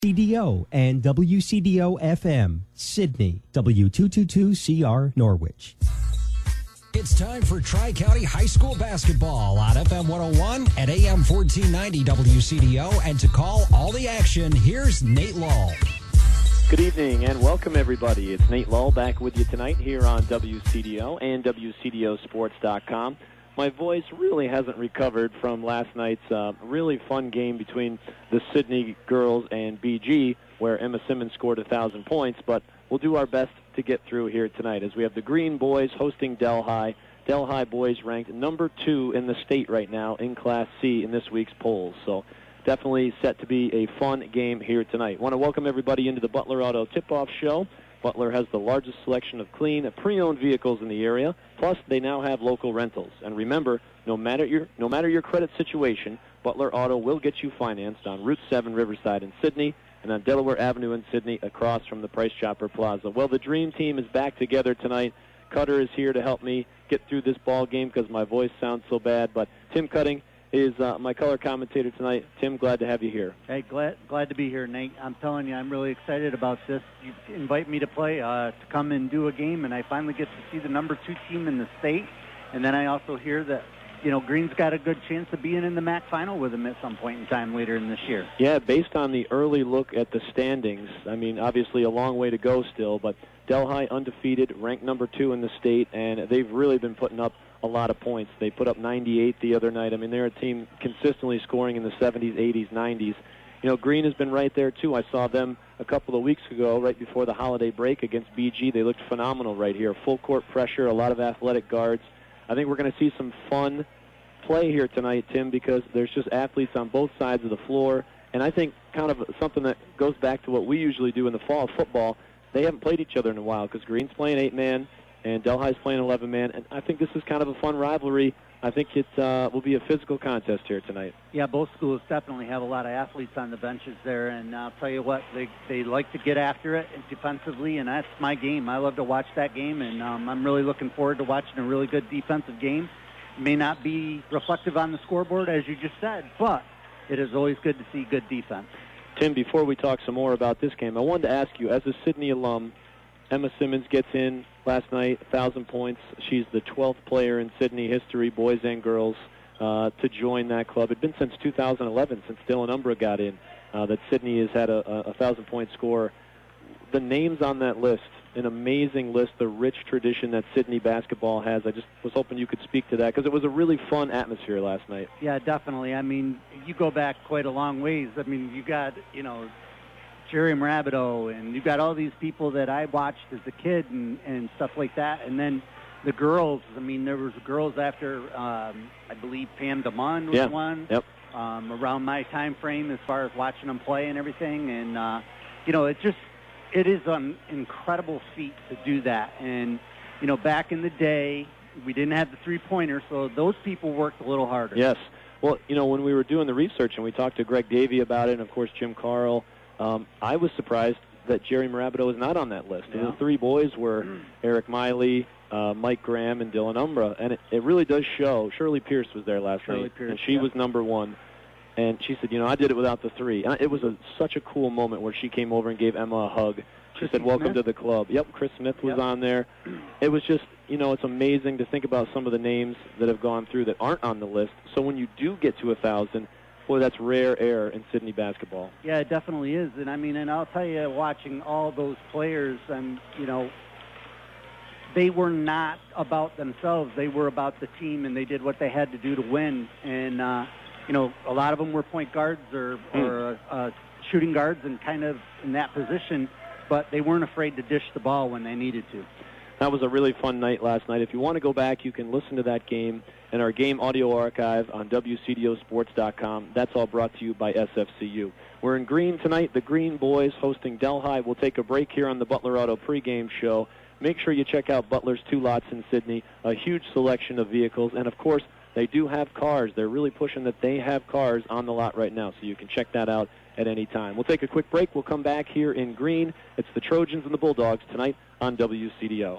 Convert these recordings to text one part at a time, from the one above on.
CDO and WCDO-FM, Sydney, W222CR, Norwich. It's time for Tri-County High School basketball on FM 101 and AM 1490 WCDO. And to call all the action, here's Nate Lull. Good evening and welcome, everybody. It's Nate Lull back with you tonight here on WCDO and WCDOsports.com. My voice really hasn't recovered from last night's really fun game between the Sydney girls and BG, where Emma Simmons scored 1,000 points, but we'll do our best to get through here tonight as we have the Green boys hosting Delhi. Delhi boys ranked number 2 in the state right now in Class C in this week's polls. So definitely set to be a fun game here tonight. Want to welcome everybody into the Butler Auto Tip-Off Show. Butler has the largest selection of clean, pre-owned vehicles in the area. Plus, they now have local rentals. And remember, no matter your credit situation, Butler Auto will get you financed on Route 7 Riverside in Sydney and on Delaware Avenue in Sydney across from the Price Chopper Plaza. Well, the Dream Team is back together tonight. Cutter is here to help me get through this ball game because my voice sounds so bad. But Tim Cutting is my color commentator tonight. Tim, glad to have you here. Hey, glad to be here, Nate. I'm telling you, I'm really excited about this. You invite me to play, to come and do a game, and I finally get to see the number 2 team in the state. And then I also hear that, Green's got a good chance of being in the MAC final with them at some point in time later in this year. Yeah, based on the early look at the standings, I mean, obviously a long way to go still, but Delhi undefeated, ranked number 2 in the state, and they've really been putting up a lot of points. They put up 98 the other night. I mean, they're a team consistently scoring in the 70s, 80s, 90s. Green has been right there, too. I saw them a couple of weeks ago, right before the holiday break against BG. They looked phenomenal right here. Full court pressure, a lot of athletic guards. I think we're going to see some fun play here tonight, Tim, because there's just athletes on both sides of the floor. And I think kind of something that goes back to what we usually do in the fall, football, they haven't played each other in a while because Green's playing 8-man, and Delhi's playing 11-man, and I think this is kind of a fun rivalry. I think it will be a physical contest here tonight. Yeah, both schools definitely have a lot of athletes on the benches there, and I'll tell you what, they like to get after it defensively, and that's my game. I love to watch that game, and I'm really looking forward to watching a really good defensive game. It may not be reflective on the scoreboard, as you just said, but it is always good to see good defense. Tim, before we talk some more about this game, I wanted to ask you, as a Sydney alum, Emma Simmons gets in last night, 1,000 points. She's the 12th player in Sydney history, boys and girls, to join that club. It's been since 2011, since Dylan Umbra got in, that Sydney has had a 1,000-point score. The names on that list, an amazing list, the rich tradition that Sydney basketball has. I just was hoping you could speak to that because it was a really fun atmosphere last night. Yeah, definitely. I mean, you go back quite a long ways. I mean, you got, Jerry Marabido, and you've got all these people that I watched as a kid and stuff like that. And then the girls, I mean, there was girls after, I believe Pam DeMond was one. Yep. Around my time frame as far as watching them play and everything. And, it is an incredible feat to do that. And, back in the day, we didn't have the three-pointer, so those people worked a little harder. Yes. Well, when we were doing the research and we talked to Greg Davey about it, and, of course, Jim Carl, I was surprised that Jerry Marabido was not on that list. Yeah. The 3 boys were Eric Miley, Mike Graham, and Dylan Umbra. And it really does show. Shirley Pierce was there last night, and she was number 1. And she said, I did it without the 3. And it was such a cool moment where she came over and gave Emma a hug. She said, welcome to the club. Yep, Chris Smith was on there. It was just, it's amazing to think about some of the names that have gone through that aren't on the list. So when you do get to 1,000, boy, that's rare air in Sydney basketball. Yeah, it definitely is. And, and I'll tell you, watching all those players, and, they were not about themselves. They were about the team, and they did what they had to do to win. And, a lot of them were point guards or shooting guards and kind of in that position, but they weren't afraid to dish the ball when they needed to. That was a really fun night last night. If you want to go back, you can listen to that game in our game audio archive on WCDOsports.com. That's all brought to you by SFCU. We're in Green tonight, the Green Boys hosting Delhi. We'll take a break here on the Butler Auto pregame show. Make sure you check out Butler's 2 lots in Sydney, a huge selection of vehicles, and, of course, they do have cars. They're really pushing that they have cars on the lot right now, so you can check that out at any time. We'll take a quick break. We'll come back here in Green. It's the Trojans and the Bulldogs tonight on WCDO.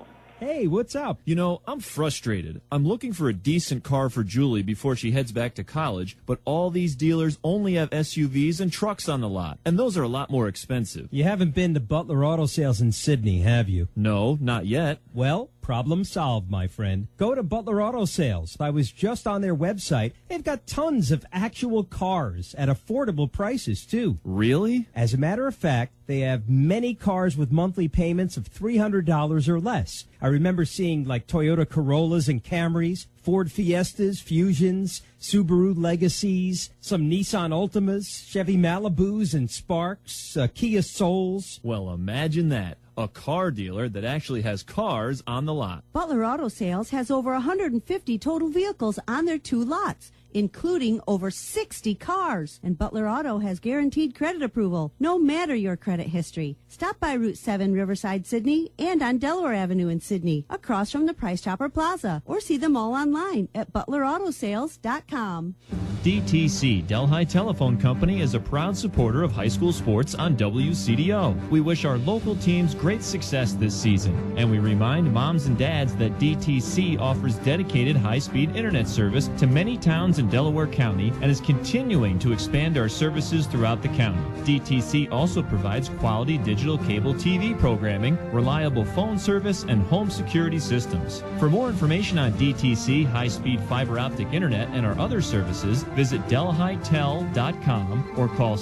Hey, what's up? You know, I'm frustrated. I'm looking for a decent car for Julie before she heads back to college, but all these dealers only have SUVs and trucks on the lot, and those are a lot more expensive. You haven't been to Butler Auto Sales in Sydney, have you? No, not yet. Well, problem solved, my friend. Go to Butler Auto Sales. I was just on their website. They've got tons of actual cars at affordable prices, too. Really? As a matter of fact, they have many cars with monthly payments of $300 or less. I remember seeing like Toyota Corollas and Camrys, Ford Fiestas, Fusions, Subaru Legacies, some Nissan Altimas, Chevy Malibus and Sparks, Kia Souls. Well, imagine that. A car dealer that actually has cars on the lot. Butler Auto Sales has over 150 total vehicles on their 2 lots, including over 60 cars. And Butler Auto has guaranteed credit approval, no matter your credit history. Stop by Route 7 Riverside, Sydney, and on Delaware Avenue in Sydney, across from the Price Chopper Plaza, or see them all online at ButlerAutoSales.com. DTC, Delhi Telephone Company, is a proud supporter of high school sports on WCDO. We wish our local teams great success this season, and we remind moms and dads that DTC offers dedicated high-speed internet service to many towns in Delaware County and is continuing to expand our services throughout the county. DTC also provides quality digital cable TV programming, reliable phone service, and home security systems. For more information on DTC, high-speed fiber optic internet, and our other services, visit delhitel.com or call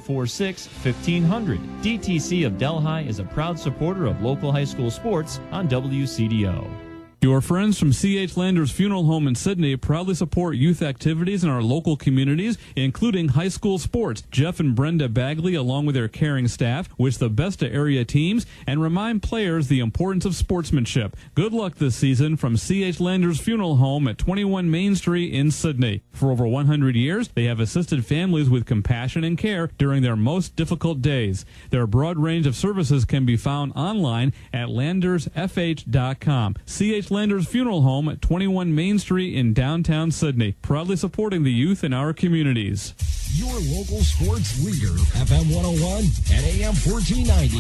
746-1500. DTC of Delhi is a proud supporter of local high school sports on WCDO. Your friends from C.H. Landers Funeral Home in Sydney proudly support youth activities in our local communities, including high school sports. Jeff and Brenda Bagley, along with their caring staff, wish the best to area teams and remind players the importance of sportsmanship. Good luck this season from C.H. Landers Funeral Home at 21 Main Street in Sydney. For over 100 years, they have assisted families with compassion and care during their most difficult days. Their broad range of services can be found online at landersfh.com. C.H. Landers Funeral Home at 21 Main Street in downtown Sydney, proudly supporting the youth in our communities. Your local sports leader, FM 101 and AM 1490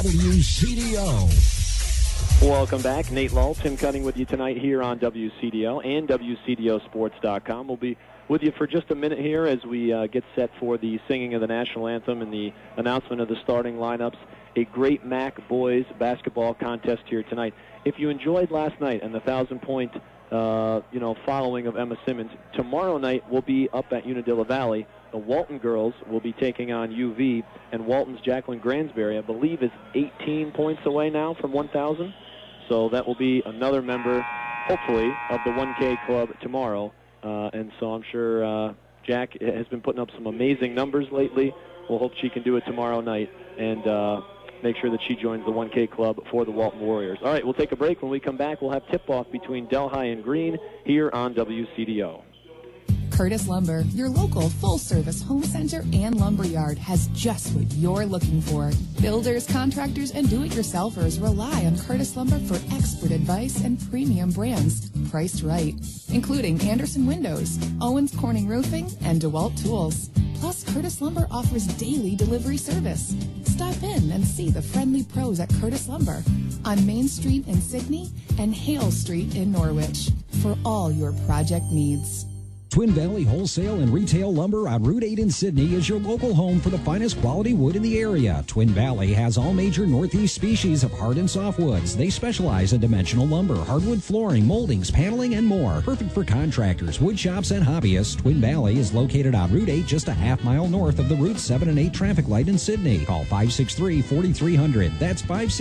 WCDO. Welcome back. Nate Lull, Tim Cutting with you tonight here on WCDO and WCDOsports.com. We'll be with you for just a minute here as we get set for the singing of the national anthem and the announcement of the starting lineups. A great MAC boys basketball contest here tonight. If you enjoyed last night and the 1,000-point, following of Emma Simmons, tomorrow night we'll be up at Unadilla Valley. The Walton girls will be taking on UV, and Walton's Jacqueline Gransberry, I believe, is 18 points away now from 1,000. So that will be another member, hopefully, of the 1K club tomorrow. And so I'm sure Jack has been putting up some amazing numbers lately. We'll hope she can do it tomorrow night and make sure that she joins the 1K club for the Walton Warriors. All right, we'll take a break. When we come back, we'll have tip-off between Delhi and Green here on WCDO. Curtis Lumber, your local full-service home center and lumberyard, has just what you're looking for. Builders, contractors, and do-it-yourselfers rely on Curtis Lumber for expert advice and premium brands priced right, including Anderson Windows, Owens Corning Roofing, and DeWalt Tools. Plus, Curtis Lumber offers daily delivery service. Stop in and see the friendly pros at Curtis Lumber on Main Street in Sydney and Hale Street in Norwich for all your project needs. Twin Valley Wholesale and Retail Lumber on Route 8 in Sydney is your local home for the finest quality wood in the area. Twin Valley has all major Northeast species of hard and soft woods. They specialize in dimensional lumber, hardwood flooring, moldings, paneling, and more. Perfect for contractors, wood shops, and hobbyists. Twin Valley is located on Route 8, just a half mile north of the Route 7 and 8 traffic light in Sydney. Call 563-4300. That's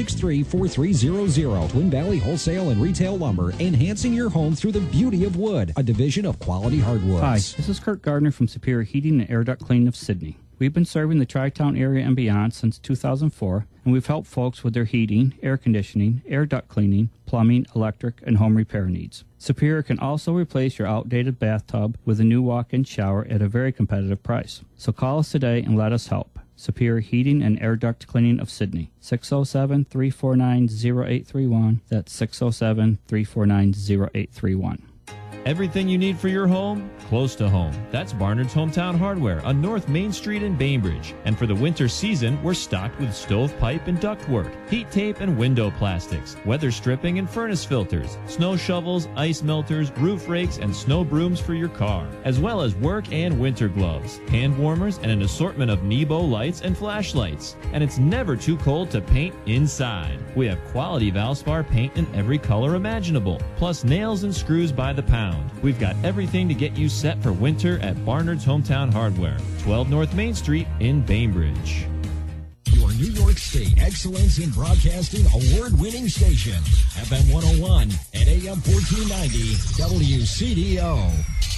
563-4300. Twin Valley Wholesale and Retail Lumber, enhancing your home through the beauty of wood. A division of Quality Hardwoods. Hi, this is Kurt Gardner from Superior Heating and Air Duct Cleaning of Sydney. We've been serving the Tri-Town area and beyond since 2004, and we've helped folks with their heating, air conditioning, air duct cleaning, plumbing, electric, and home repair needs. Superior can also replace your outdated bathtub with a new walk-in shower at a very competitive price. So call us today and let us help. Superior Heating and Air Duct Cleaning of Sydney, 607-349-0831. That's 607-349-0831. Everything you need for your home, close to home. That's Barnard's Hometown Hardware on North Main Street in Bainbridge. And for the winter season, we're stocked with stovepipe and ductwork, heat tape and window plastics, weather stripping and furnace filters, snow shovels, ice melters, roof rakes, and snow brooms for your car, as well as work and winter gloves, hand warmers, and an assortment of Nebo lights and flashlights. And it's never too cold to paint inside. We have quality Valspar paint in every color imaginable, plus nails and screws by the pound. We've got everything to get you set for winter at Barnard's Hometown Hardware, 12 North Main Street in Bainbridge. Your New York State Excellence in Broadcasting award-winning station, FM 101 and AM 1490 WCDO.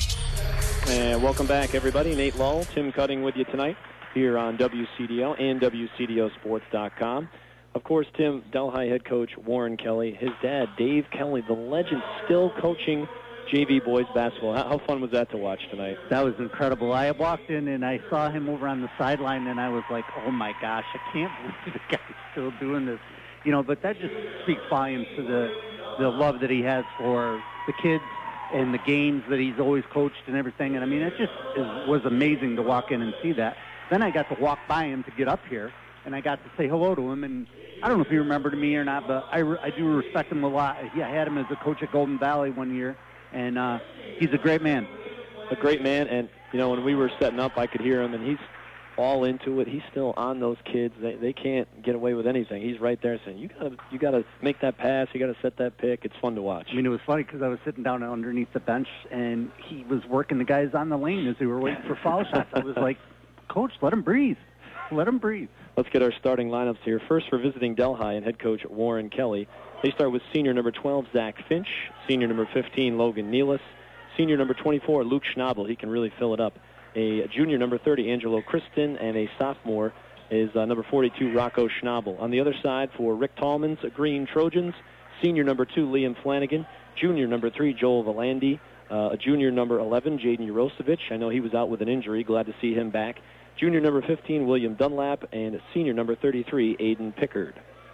And welcome back, everybody. Nate Lull, Tim Cutting with you tonight here on WCDO and WCDOsports.com. Of course, Tim, Delhi head coach Warren Kelly, his dad, Dave Kelly, the legend, still coaching JV boys basketball. How fun was that to watch tonight? That was incredible. I walked in and I saw him over on the sideline, and I was like, oh, my gosh, I can't believe the guy's still doing this. You know, but that just speaks volumes to the love that he has for the kids and the games that he's always coached and everything. And, I mean, it just was amazing to walk in and see that. Then I got to walk by him to get up here, and I got to say hello to him. And I don't know if he remembered me or not, but I do respect him a lot. I had him as a coach at Golden Valley one year. And he's a great man. A great man. And, you know, when we were setting up, I could hear him, and he's all into it. He's still on those kids. They can't get away with anything. He's right there saying, you gotta make that pass. You got to set that pick. It's fun to watch. I mean, it was funny because I was sitting down underneath the bench, and he was working the guys on the lane as they were waiting for foul shots. I was like, Coach, let him breathe. Let him breathe. Let's get our starting lineups here. First, for visiting Delhi and head coach Warren Kelly. They start with senior number 12, Zach Finch, senior number 15, Logan Nealis, senior number 24, Luke Schnabel. He can really fill it up. A junior number 30, Angelo Kristen, and a sophomore is number 42, Rocco Schnabel. On the other side, for Rick Tallman's Green Trojans, senior number 2, Liam Flanagan, junior number 3, Joel Valandi, junior number 11, Jaden Urosevich. I know he was out with an injury. Glad to see him back. Junior number 15, William Dunlap, and senior number 33, Aiden Pickard.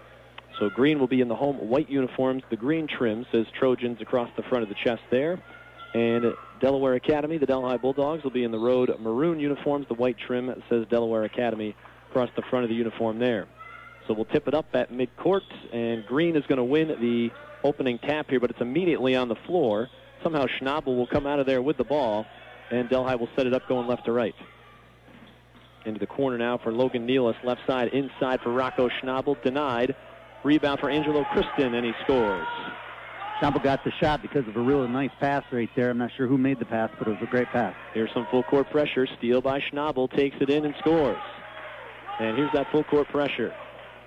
So green will be in the home white uniforms. The green trim says Trojans across the front of the chest there. And Delaware Academy, the Delhi Bulldogs, will be in the road maroon uniforms. The white trim says Delaware Academy across the front of the uniform there. So we'll tip it up at midcourt, and green is going to win the opening tap here, but it's immediately on the floor. Somehow Schnabel will come out of there with the ball, and Delhi will set it up going left to right. Into the corner now for Logan Nealis, left side, inside for Rocco Schnabel, denied. Rebound for Angelo Kristen, and he scores. Schnabel got the shot because of a really nice pass right there. I'm not sure who made the pass, but it was a great pass. Here's some full court pressure. Steal by Schnabel, takes it in and scores. And here's that full court pressure.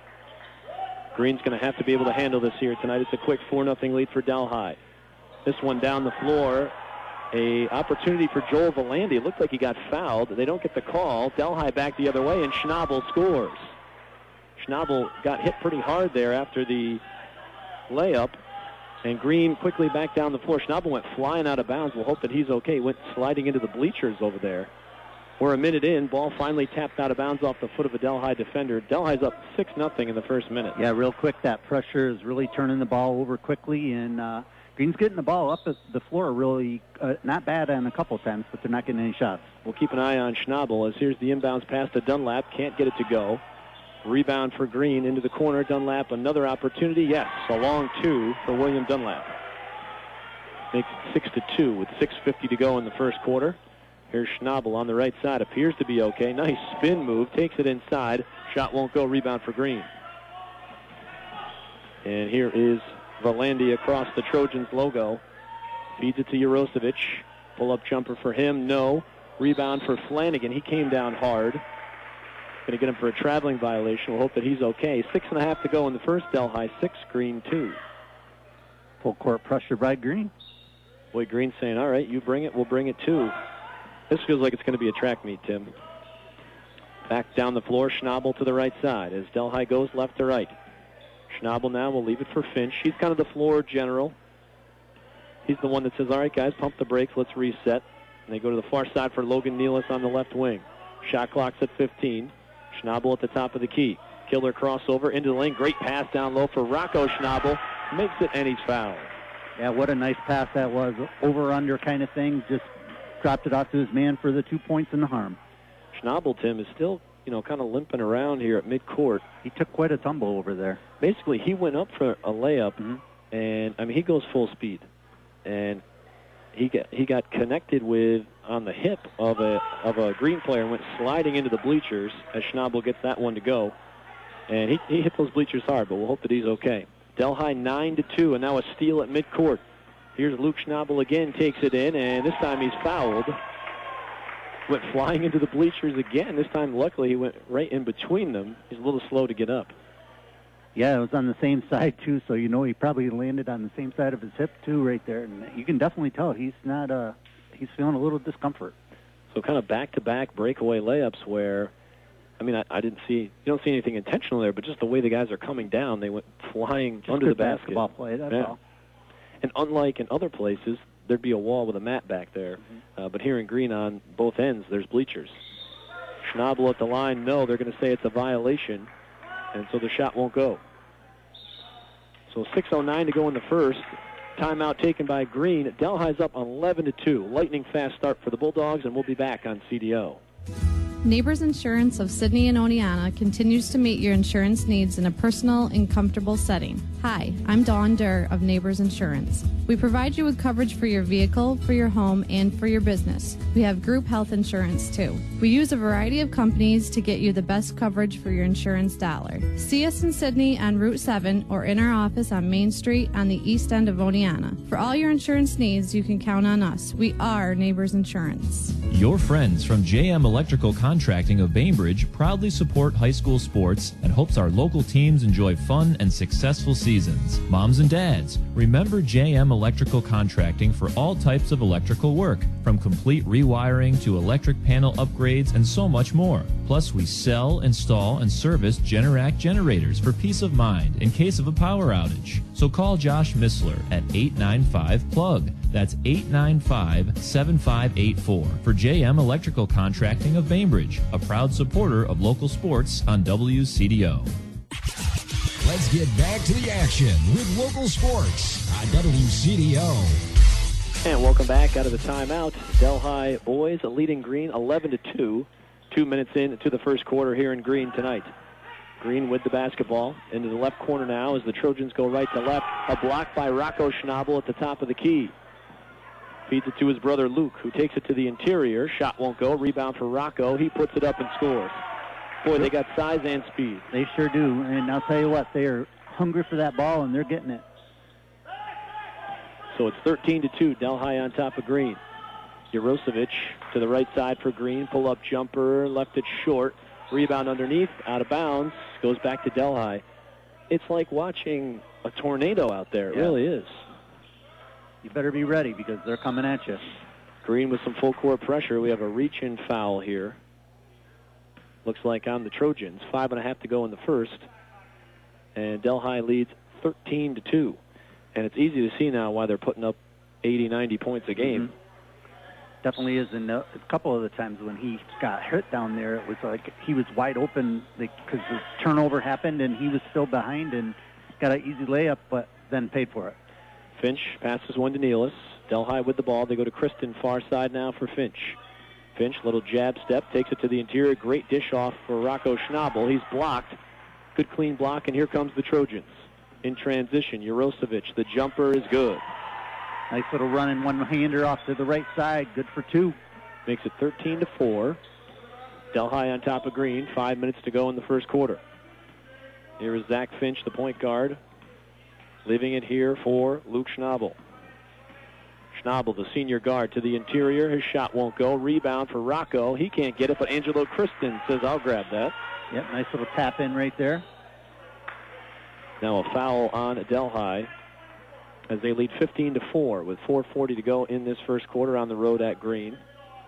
Green's going to have to be able to handle this here tonight. It's a quick 4-0 lead for Delhi. This one down the floor. A opportunity for Joel Valandi. It looked like he got fouled. They don't get the call. Delhi back the other way, and Schnabel scores. Schnabel got hit pretty hard there after the layup, and Green quickly back down the floor. Schnabel went flying out of bounds. We'll hope that he's okay. Went sliding into the bleachers over there. We're a minute in. Ball finally tapped out of bounds off the foot of a Delhi defender. Delhi's up 6-0 in the first minute. Yeah, real quick. That pressure is really turning the ball over quickly, and Green's getting the ball up the floor really not bad on a couple times, but they're not getting any shots. We'll keep an eye on Schnabel as here's the inbounds pass to Dunlap. Can't get it to go. Rebound for Green into the corner. Dunlap, another opportunity. Yes, a long two for William Dunlap. Makes it 6-2 with 6:50 to go in the first quarter. Here's Schnabel on the right side. Appears to be okay. Nice spin move. Takes it inside. Shot won't go. Rebound for Green. And here is Valandi across the Trojans logo. Feeds it to Urosevich. Pull-up jumper for him. No. Rebound for Flanagan. He came down hard. Going to get him for a traveling violation. We'll hope that he's okay. 6.5 to go in the first. Delhi 6, Green 2. Full court pressure by Green. Boy, Green's saying, all right, you bring it, we'll bring it too. This feels like it's going to be a track meet, Tim. Back down the floor, Schnabel to the right side as Delhi goes left to right. Schnabel now will leave it for Finch. He's kind of the floor general. He's the one that says, all right, guys, pump the brakes, let's reset. And they go to the far side for Logan Nealis on the left wing. Shot clock's at 15. Schnabel at the top of the key. Killer crossover into the lane. Great pass down low for Rocco Schnabel. Makes it, and he's fouled. Yeah, what a nice pass that was. Over-under kind of thing. Just dropped it off to his man for the 2 points and the harm. Schnabel, Tim, is still, kind of limping around here at midcourt. He took quite a tumble over there. Basically, he went up for a layup, and, he goes full speed. And he got connected with on the hip of a Green player and went sliding into the bleachers as Schnabel gets that one to go. And he hit those bleachers hard, but we'll hope that he's okay. Delhi 9-2, and now a steal at midcourt. Here's Luke Schnabel again, takes it in, and this time he's fouled. Went flying into the bleachers again. This time, luckily, he went right in between them. He's a little slow to get up. Yeah, it was on the same side, too, so he probably landed on the same side of his hip, too, right there. And you can definitely tell he's feeling a little discomfort. So kind of back-to-back breakaway layups where, I didn't see, you don't see anything intentional there, but just the way the guys are coming down, they went flying just under the basket. Basketball play, that's all. And unlike in other places, there'd be a wall with a mat back there. But here in Green on both ends, there's bleachers. Schnabel at the line, no, they're going to say it's a violation, and so the shot won't go. So 6:09 to go in the first. Timeout taken by Green. Delhi's up 11-2. Lightning fast start for the Bulldogs, and we'll be back on CDO. Neighbors Insurance of Sydney and Oneonta continues to meet your insurance needs in a personal and comfortable setting. Hi, I'm Dawn Durr of Neighbors Insurance. We provide you with coverage for your vehicle, for your home, and for your business. We have group health insurance too. We use a variety of companies to get you the best coverage for your insurance dollar. See us in Sydney on Route 7 or in our office on Main Street on the east end of Oneonta. For all your insurance needs, you can count on us. We are Neighbors Insurance. Your friends from JM Electrical Contracting of Bainbridge proudly support high school sports and hopes our local teams enjoy fun and successful seasons. Moms and dads, remember JM Electrical Contracting for all types of electrical work, from complete rewiring to electric panel upgrades and so much more. Plus, we sell, install, and service Generac generators for peace of mind in case of a power outage. So call Josh Missler at 895-PLUG. That's 895-7584 for JM Electrical Contracting of Bainbridge, a proud supporter of local sports on WCDO. Let's get back to the action with local sports on WCDO. And welcome back out of the timeout. Delhi boys leading Green 11-2. 2 minutes into the first quarter here in Green tonight. Green with the basketball into the left corner now as the Trojans go right to left. A block by Rocco Schnabel at the top of the key. Feeds it to his brother Luke, who takes it to the interior. Shot won't go. Rebound for Rocco. He puts it up and scores. Boy, they got size and speed. They sure do. And I'll tell you what, they are hungry for that ball, and they're getting it. So it's 13-2. Delhi on top of Green. Jurosevic to the right side for Green. Pull-up jumper. Left it short. Rebound underneath. Out of bounds. Goes back to Delhi. It's like watching a tornado out there. It really is. You better be ready because they're coming at you. Green with some full court pressure. We have a reach-in foul here. Looks like on the Trojans. 5.5 to go in the first. And Delhi leads 13-2. And it's easy to see now why they're putting up 80, 90 points a game. Definitely is. And a couple of the times when he got hit down there, it was like he was wide open because the turnover happened and he was still behind and got an easy layup, but then paid for it. Finch passes one to Nealis. Delhi with the ball. They go to Kristen, far side now for Finch. Finch, little jab step, takes it to the interior. Great dish off for Rocco Schnabel. He's blocked. Good clean block, and here comes the Trojans. In transition, Jurosevic, the jumper is good. Nice little run and one-hander off to the right side. Good for two. Makes it 13-4. Delhi on top of Green. 5 minutes to go in the first quarter. Here is Zach Finch, the point guard, leaving it here for Luke Schnabel. Schnabel, the senior guard, to the interior. His shot won't go. Rebound for Rocco. He can't get it, but Angelo Kristen says, I'll grab that. Yep, nice little tap in right there. Now a foul on Delhi as they lead 15-4 with 4:40 to go in this first quarter on the road at Green.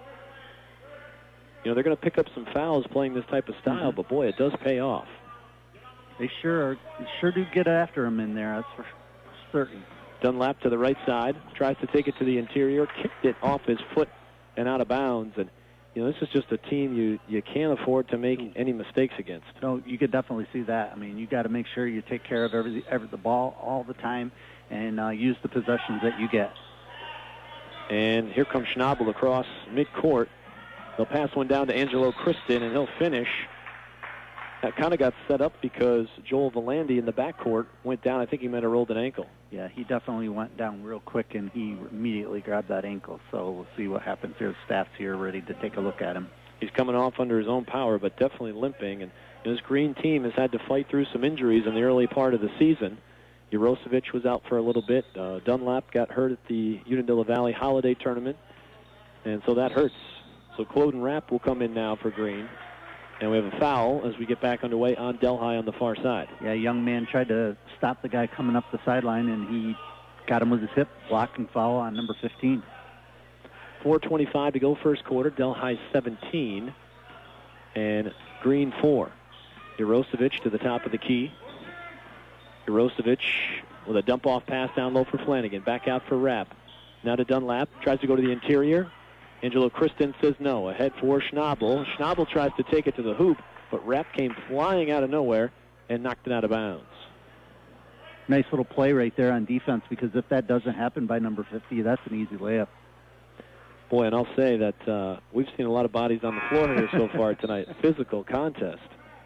They're going to pick up some fouls playing this type of style, but boy, it does pay off. They sure do get after him in there, that's for certain. Dunlap to the right side, tries to take it to the interior, kicked it off his foot and out of bounds. And, this is just a team you can't afford to make any mistakes against. No, you could definitely see that. I mean, you got to make sure you take care of the ball all the time. and use the possessions that you get. And here comes Schnabel across midcourt. They'll pass one down to Angelo Kristen, and he'll finish. That kind of got set up because Joel Volandi in the backcourt went down. I think he might have rolled an ankle. Yeah, he definitely went down real quick, and he immediately grabbed that ankle. So we'll see what happens here. Staff's here ready to take a look at him. He's coming off under his own power, but definitely limping. And this Green team has had to fight through some injuries in the early part of the season. Urosevic was out for a little bit. Dunlap got hurt at the Unadilla Valley Holiday Tournament, and so that hurts. So Cloden Rapp will come in now for Green. And we have a foul as we get back underway on Delhi on the far side. Yeah, a young man tried to stop the guy coming up the sideline, and he got him with his hip, blocking foul on number 15. 4:25 to go first quarter. Delhi 17 and Green 4. Urosevic to the top of the key. Urosevic with a dump-off pass down low for Flanagan. Back out for Rapp. Now to Dunlap. Tries to go to the interior. Angelo Kristen says no. Ahead for Schnabel. Schnabel tries to take it to the hoop, but Rapp came flying out of nowhere and knocked it out of bounds. Nice little play right there on defense, because if that doesn't happen by number 50, that's an easy layup. Boy, and I'll say that we've seen a lot of bodies on the floor here so far tonight. Physical contest.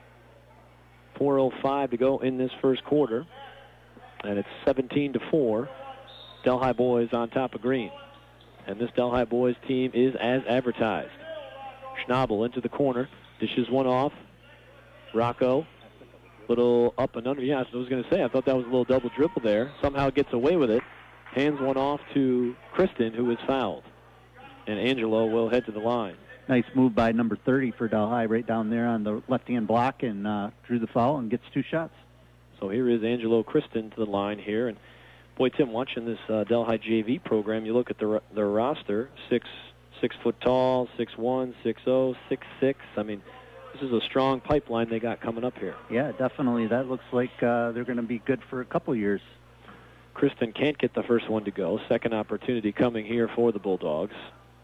4:05 to go in this first quarter, and it's 17-4. Delhi boys on top of Green. And this Delhi boys team is as advertised. Schnabel into the corner, dishes one off. Rocco, little up and under. Yeah, that's what I was going to say. I thought that was a little double dribble there. Somehow gets away with it. Hands one off to Kristen, who is fouled. And Angelo will head to the line. Nice move by number 30 for Delhi, right down there on the left-hand block, and drew the foul and gets 2 shots. So here is Angelo Kristen to the line here. And boy, Tim, watching this Delhi JV program, you look at their roster, 6 foot tall, 6'1", 6'0", 6'6". I mean, this is a strong pipeline they got coming up here. Yeah, definitely. That looks like they're going to be good for a couple years. Kristen can't get the first one to go. Second opportunity coming here for the Bulldogs.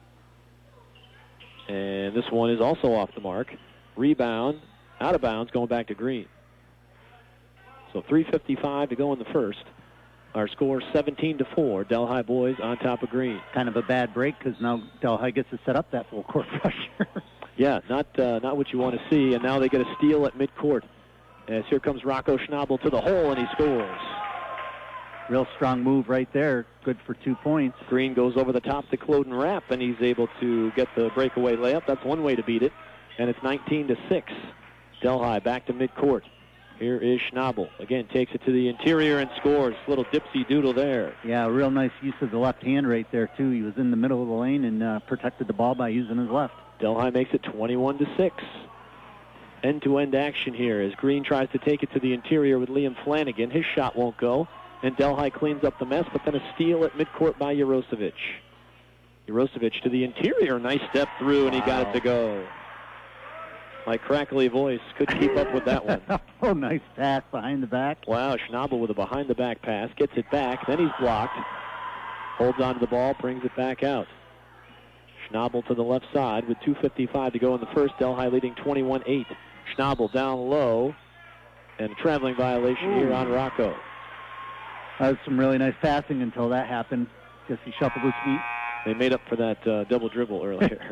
And this one is also off the mark. Rebound, out of bounds, going back to Green. So 3:55 to go in the first. Our score 17-4. Delhi boys on top of Green. Kind of a bad break, because now Delhi gets to set up that full court pressure. Yeah, not what you want to see. And now they get a steal at midcourt. As here comes Rocco Schnabel to the hole, and he scores. Real strong move right there. Good for 2 points. Green goes over the top to Cloden Rapp, and he's able to get the breakaway layup. That's one way to beat it. And it's 19-6. Delhi back to midcourt. Here is Schnabel. Again, takes it to the interior and scores. Little dipsy doodle there. Yeah, real nice use of the left hand right there, too. He was in the middle of the lane and protected the ball by using his left. Delhi makes it 21-6. End-to-end action here as Green tries to take it to the interior with Liam Flanagan. His shot won't go, and Delhi cleans up the mess, but then a steal at midcourt by Urosevic. Urosevic to the interior. Nice step through, and he got it to go. My crackly voice could keep up with that one. Oh, nice pass behind the back. Wow, Schnabel with a behind-the-back pass. Gets it back, then he's blocked. Holds on to the ball, brings it back out. Schnabel to the left side with 2:55 to go in the first. Delhi leading 21-8. Schnabel down low, and a traveling violation here on Rocco. That was some really nice passing until that happened. Guess he shuffled his feet. They made up for that double dribble earlier.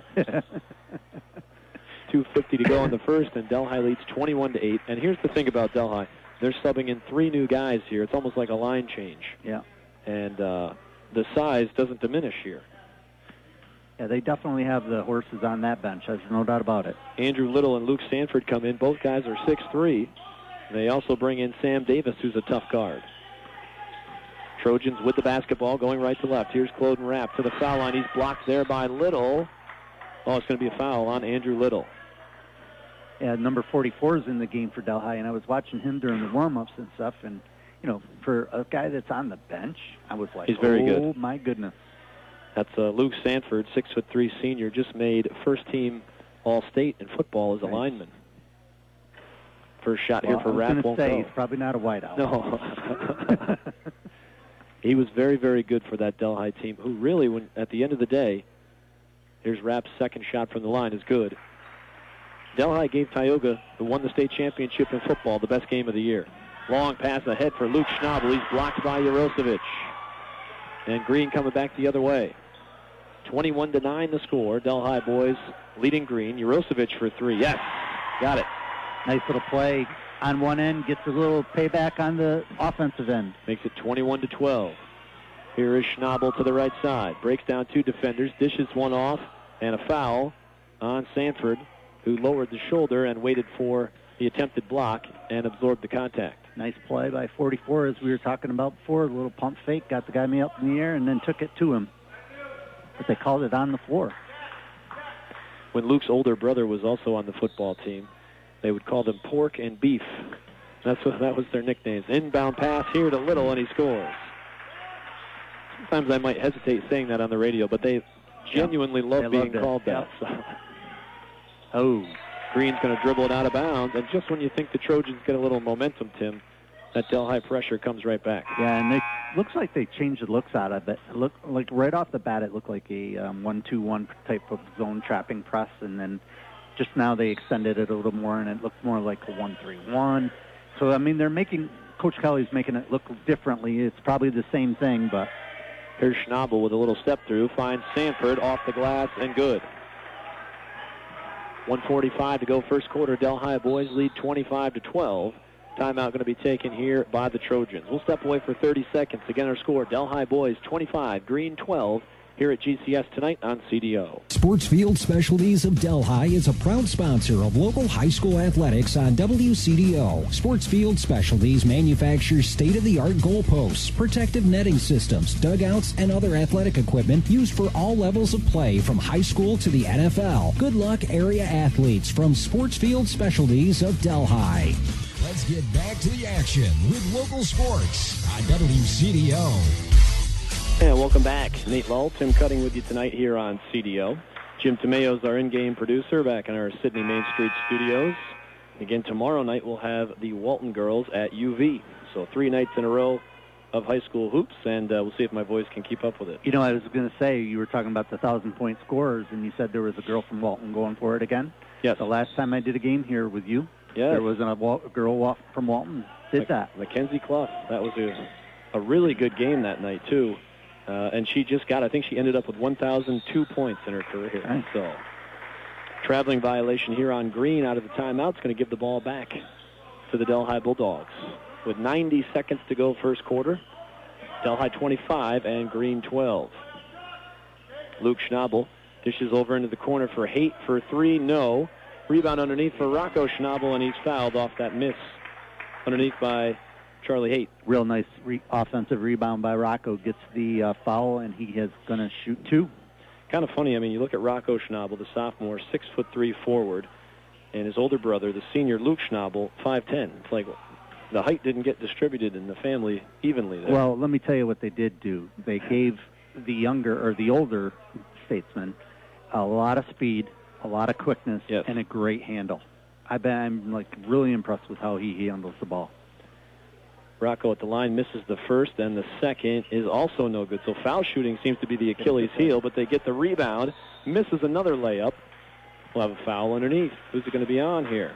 2:50 to go in the first, and Delhi leads 21-8. And here's the thing about Delhi. They're subbing in 3 new guys here. It's almost like a line change. Yeah. And the size doesn't diminish here. Yeah, they definitely have the horses on that bench. There's no doubt about it. Andrew Little and Luke Sanford come in. Both guys are 6'3". They also bring in Sam Davis, who's a tough guard. Trojans with the basketball, going right to left. Here's Cloden Rapp to the foul line. He's blocked there by Little. Oh, it's going to be a foul on Andrew Little. Yeah, number 44 is in the game for Delhi, and I was watching him during the warm-ups and stuff, and, you know, for a guy that's on the bench, I was like, he's very good. Oh, my goodness. That's Luke Sanford, 6'3" senior, just made first-team All-State in football as a lineman. First shot here for Rapp won't go. He's probably not a wideout. No. He was very, very good for that Delhi team, who really, when at the end of the day, here's Rapp's second shot from the line, is good. Delhi gave Tioga, who won the state championship in football, the best game of the year. Long pass ahead for Luke Schnabel. He's blocked by Jarosevic. And Green coming back the other way. 21-9 the score. Delhi boys leading Green. Jarosevic for three. Yes, got it. Nice little play on one end. Gets a little payback on the offensive end. Makes it 21-12. Here is Schnabel to the right side. Breaks down two defenders. Dishes one off. And a foul on Sanford, who lowered the shoulder and waited for the attempted block and absorbed the contact. Nice play by 44, as we were talking about before. A little pump fake. Got the guy up in the air and then took it to him. But they called it on the floor. When Luke's older brother was also on the football team, they would call them Pork and Beef. That was their nicknames. Inbound pass here to Little, and he scores. Sometimes I might hesitate saying that on the radio, but they genuinely love being called that. Yep. So. Green's going to dribble it out of bounds, and just when you think the Trojans get a little momentum, Tim, that Delhi pressure comes right back. Yeah, and it looks like they changed the looks out of it. It looked like right off the bat, it looked like a 1-2-1 type of zone trapping press, and then just now they extended it a little more, and it looked more like a 1-3-1. So, I mean, Coach Kelly's making it look differently. It's probably the same thing, but... Here's Schnabel with a little step through, finds Sanford off the glass, and good. 1:45 to go first quarter. Delhi boys lead 25-12. Timeout going to be taken here by the Trojans. We'll step away for 30 seconds. Again, our score, Delhi boys 25, Green 12. Here at GCS tonight on CDO. Sportsfield Specialties of Delhi is a proud sponsor of local high school athletics on WCDO. Sportsfield Specialties manufactures state-of-the-art goalposts, protective netting systems, dugouts, and other athletic equipment used for all levels of play from high school to the NFL. Good luck, area athletes from Sportsfield Specialties of Delhi. Let's get back to the action with local sports on WCDO. And welcome back. Nate Lull, Tim Cutting with you tonight here on CDO. Jim Tomeo's our in-game producer back in our Sydney Main Street studios. Again, tomorrow night we'll have the Walton girls at UV. So 3 nights in a row of high school hoops, and we'll see if my voice can keep up with it. You know, I was going to say, you were talking about the 1,000-point scorers, and you said there was a girl from Walton going for it again. Yes. The last time I did a game here with you, there was a girl from Walton did that. Mackenzie Clough. That was a really good game that night, too. And she just I think she ended up with 1,002 points in her career. Nice. So, traveling violation here on Green out of the timeout. It's going to give the ball back to the Delhi Bulldogs. With 90 seconds to go first quarter, Delhi 25 and Green 12. Luke Schnabel dishes over into the corner for Haight for three. No. Rebound underneath for Rocco Schnabel, and he's fouled off that miss underneath by Charlie Haight. Real nice offensive rebound by Rocco. Gets the foul, and he is going to shoot two. Kind of funny. I mean, you look at Rocco Schnabel, the sophomore, 6'3" forward, and his older brother, the senior Luke Schnabel, 5'10". It's like the height didn't get distributed in the family evenly there. Well, let me tell you what they did do. They gave the older statesman a lot of speed, a lot of quickness, and a great handle. I'm really impressed with how he handles the ball. Rocco at the line misses the first, and the second is also no good. So foul shooting seems to be the Achilles heel, but they get the rebound. Misses another layup. We'll have a foul underneath. Who's it going to be on here?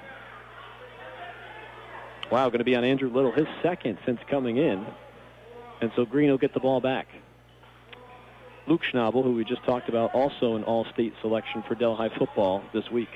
Wow, going to be on Andrew Little, his second since coming in. And so Green will get the ball back. Luke Schnabel, who we just talked about, also an all-state selection for Delhi football this week.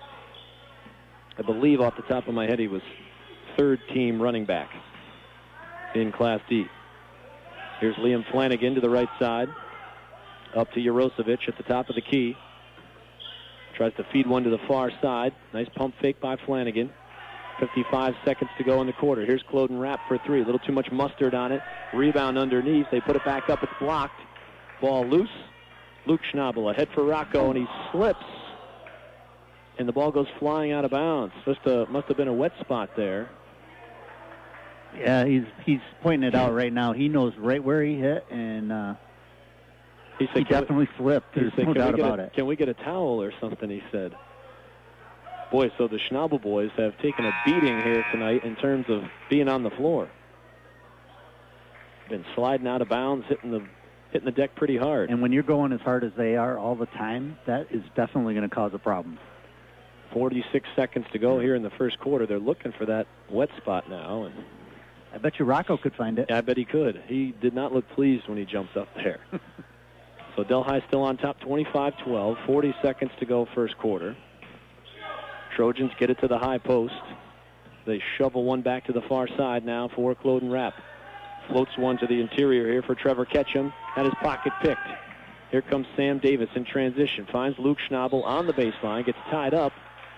I believe off the top of my head he was third-team running back in Class D. Here's Liam Flanagan to the right side. Up to Jarosevic at the top of the key. Tries to feed one to the far side. Nice pump fake by Flanagan. 55 seconds to go in the quarter. Here's Cloden Rapp for three. A little too much mustard on it. Rebound underneath. They put it back up. It's blocked. Ball loose. Luke Schnabel ahead for Rocco, and he slips. And the ball goes flying out of bounds. Must have been a wet spot there. Yeah, he's pointing it out right now. He knows right where he hit, and he definitely slipped. There's no doubt about it. Can we get a towel or something, he said. Boy, so the Schnabel boys have taken a beating here tonight in terms of being on the floor. Been sliding out of bounds, hitting the deck pretty hard. And when you're going as hard as they are all the time, that is definitely going to cause a problem. 46 seconds to go here in the first quarter. They're looking for that wet spot now. And I bet you Rocco could find it. Yeah, I bet he could. He did not look pleased when he jumped up there. So Delhi still on top, 25-12. 40 seconds to go first quarter. Trojans get it to the high post. They shovel one back to the far side now for Cloden Rapp. Floats one to the interior here for Trevor Ketchum. Had his pocket picked. Here comes Sam Davis in transition. Finds Luke Schnabel on the baseline. Gets tied up.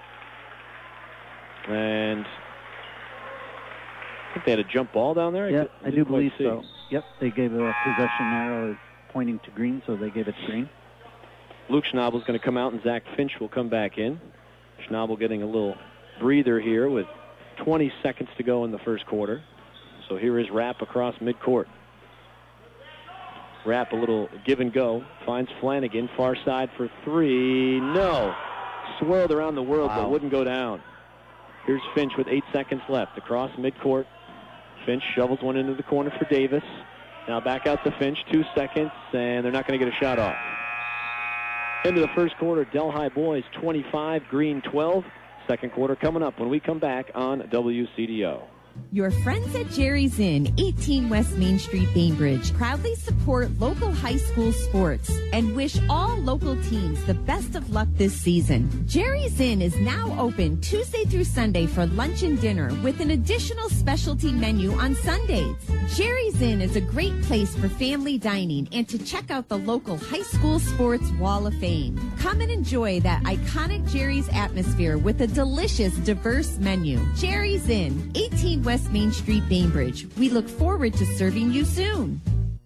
And I think they had a jump ball down there. Yeah, I do believe so. Yep, they gave a possession arrow pointing to Green, so they gave it to Green. Luke Schnabel's going to come out, and Zach Finch will come back in. Schnabel getting a little breather here with 20 seconds to go in the first quarter. So here is Rapp across midcourt. Rapp a little give and go. Finds Flanagan, far side for three. No. Swirled around the world, but wouldn't go down. Here's Finch with 8 seconds left. Across midcourt. Finch shovels one into the corner for Davis. Now back out to Finch, 2 seconds, and they're not going to get a shot off. Into the first quarter, Delhi boys 25, Green 12. Second quarter coming up when we come back on WCDO. Your friends at Jerry's Inn, 18 West Main Street, Bainbridge, proudly support local high school sports and wish all local teams the best of luck this season. Jerry's Inn is now open Tuesday through Sunday for lunch and dinner with an additional specialty menu on Sundays. Jerry's Inn is a great place for family dining and to check out the local high school sports wall of fame. Come and enjoy that iconic Jerry's atmosphere with a delicious, diverse menu. Jerry's Inn, 18 West Main Street, Bainbridge. We look forward to serving you soon.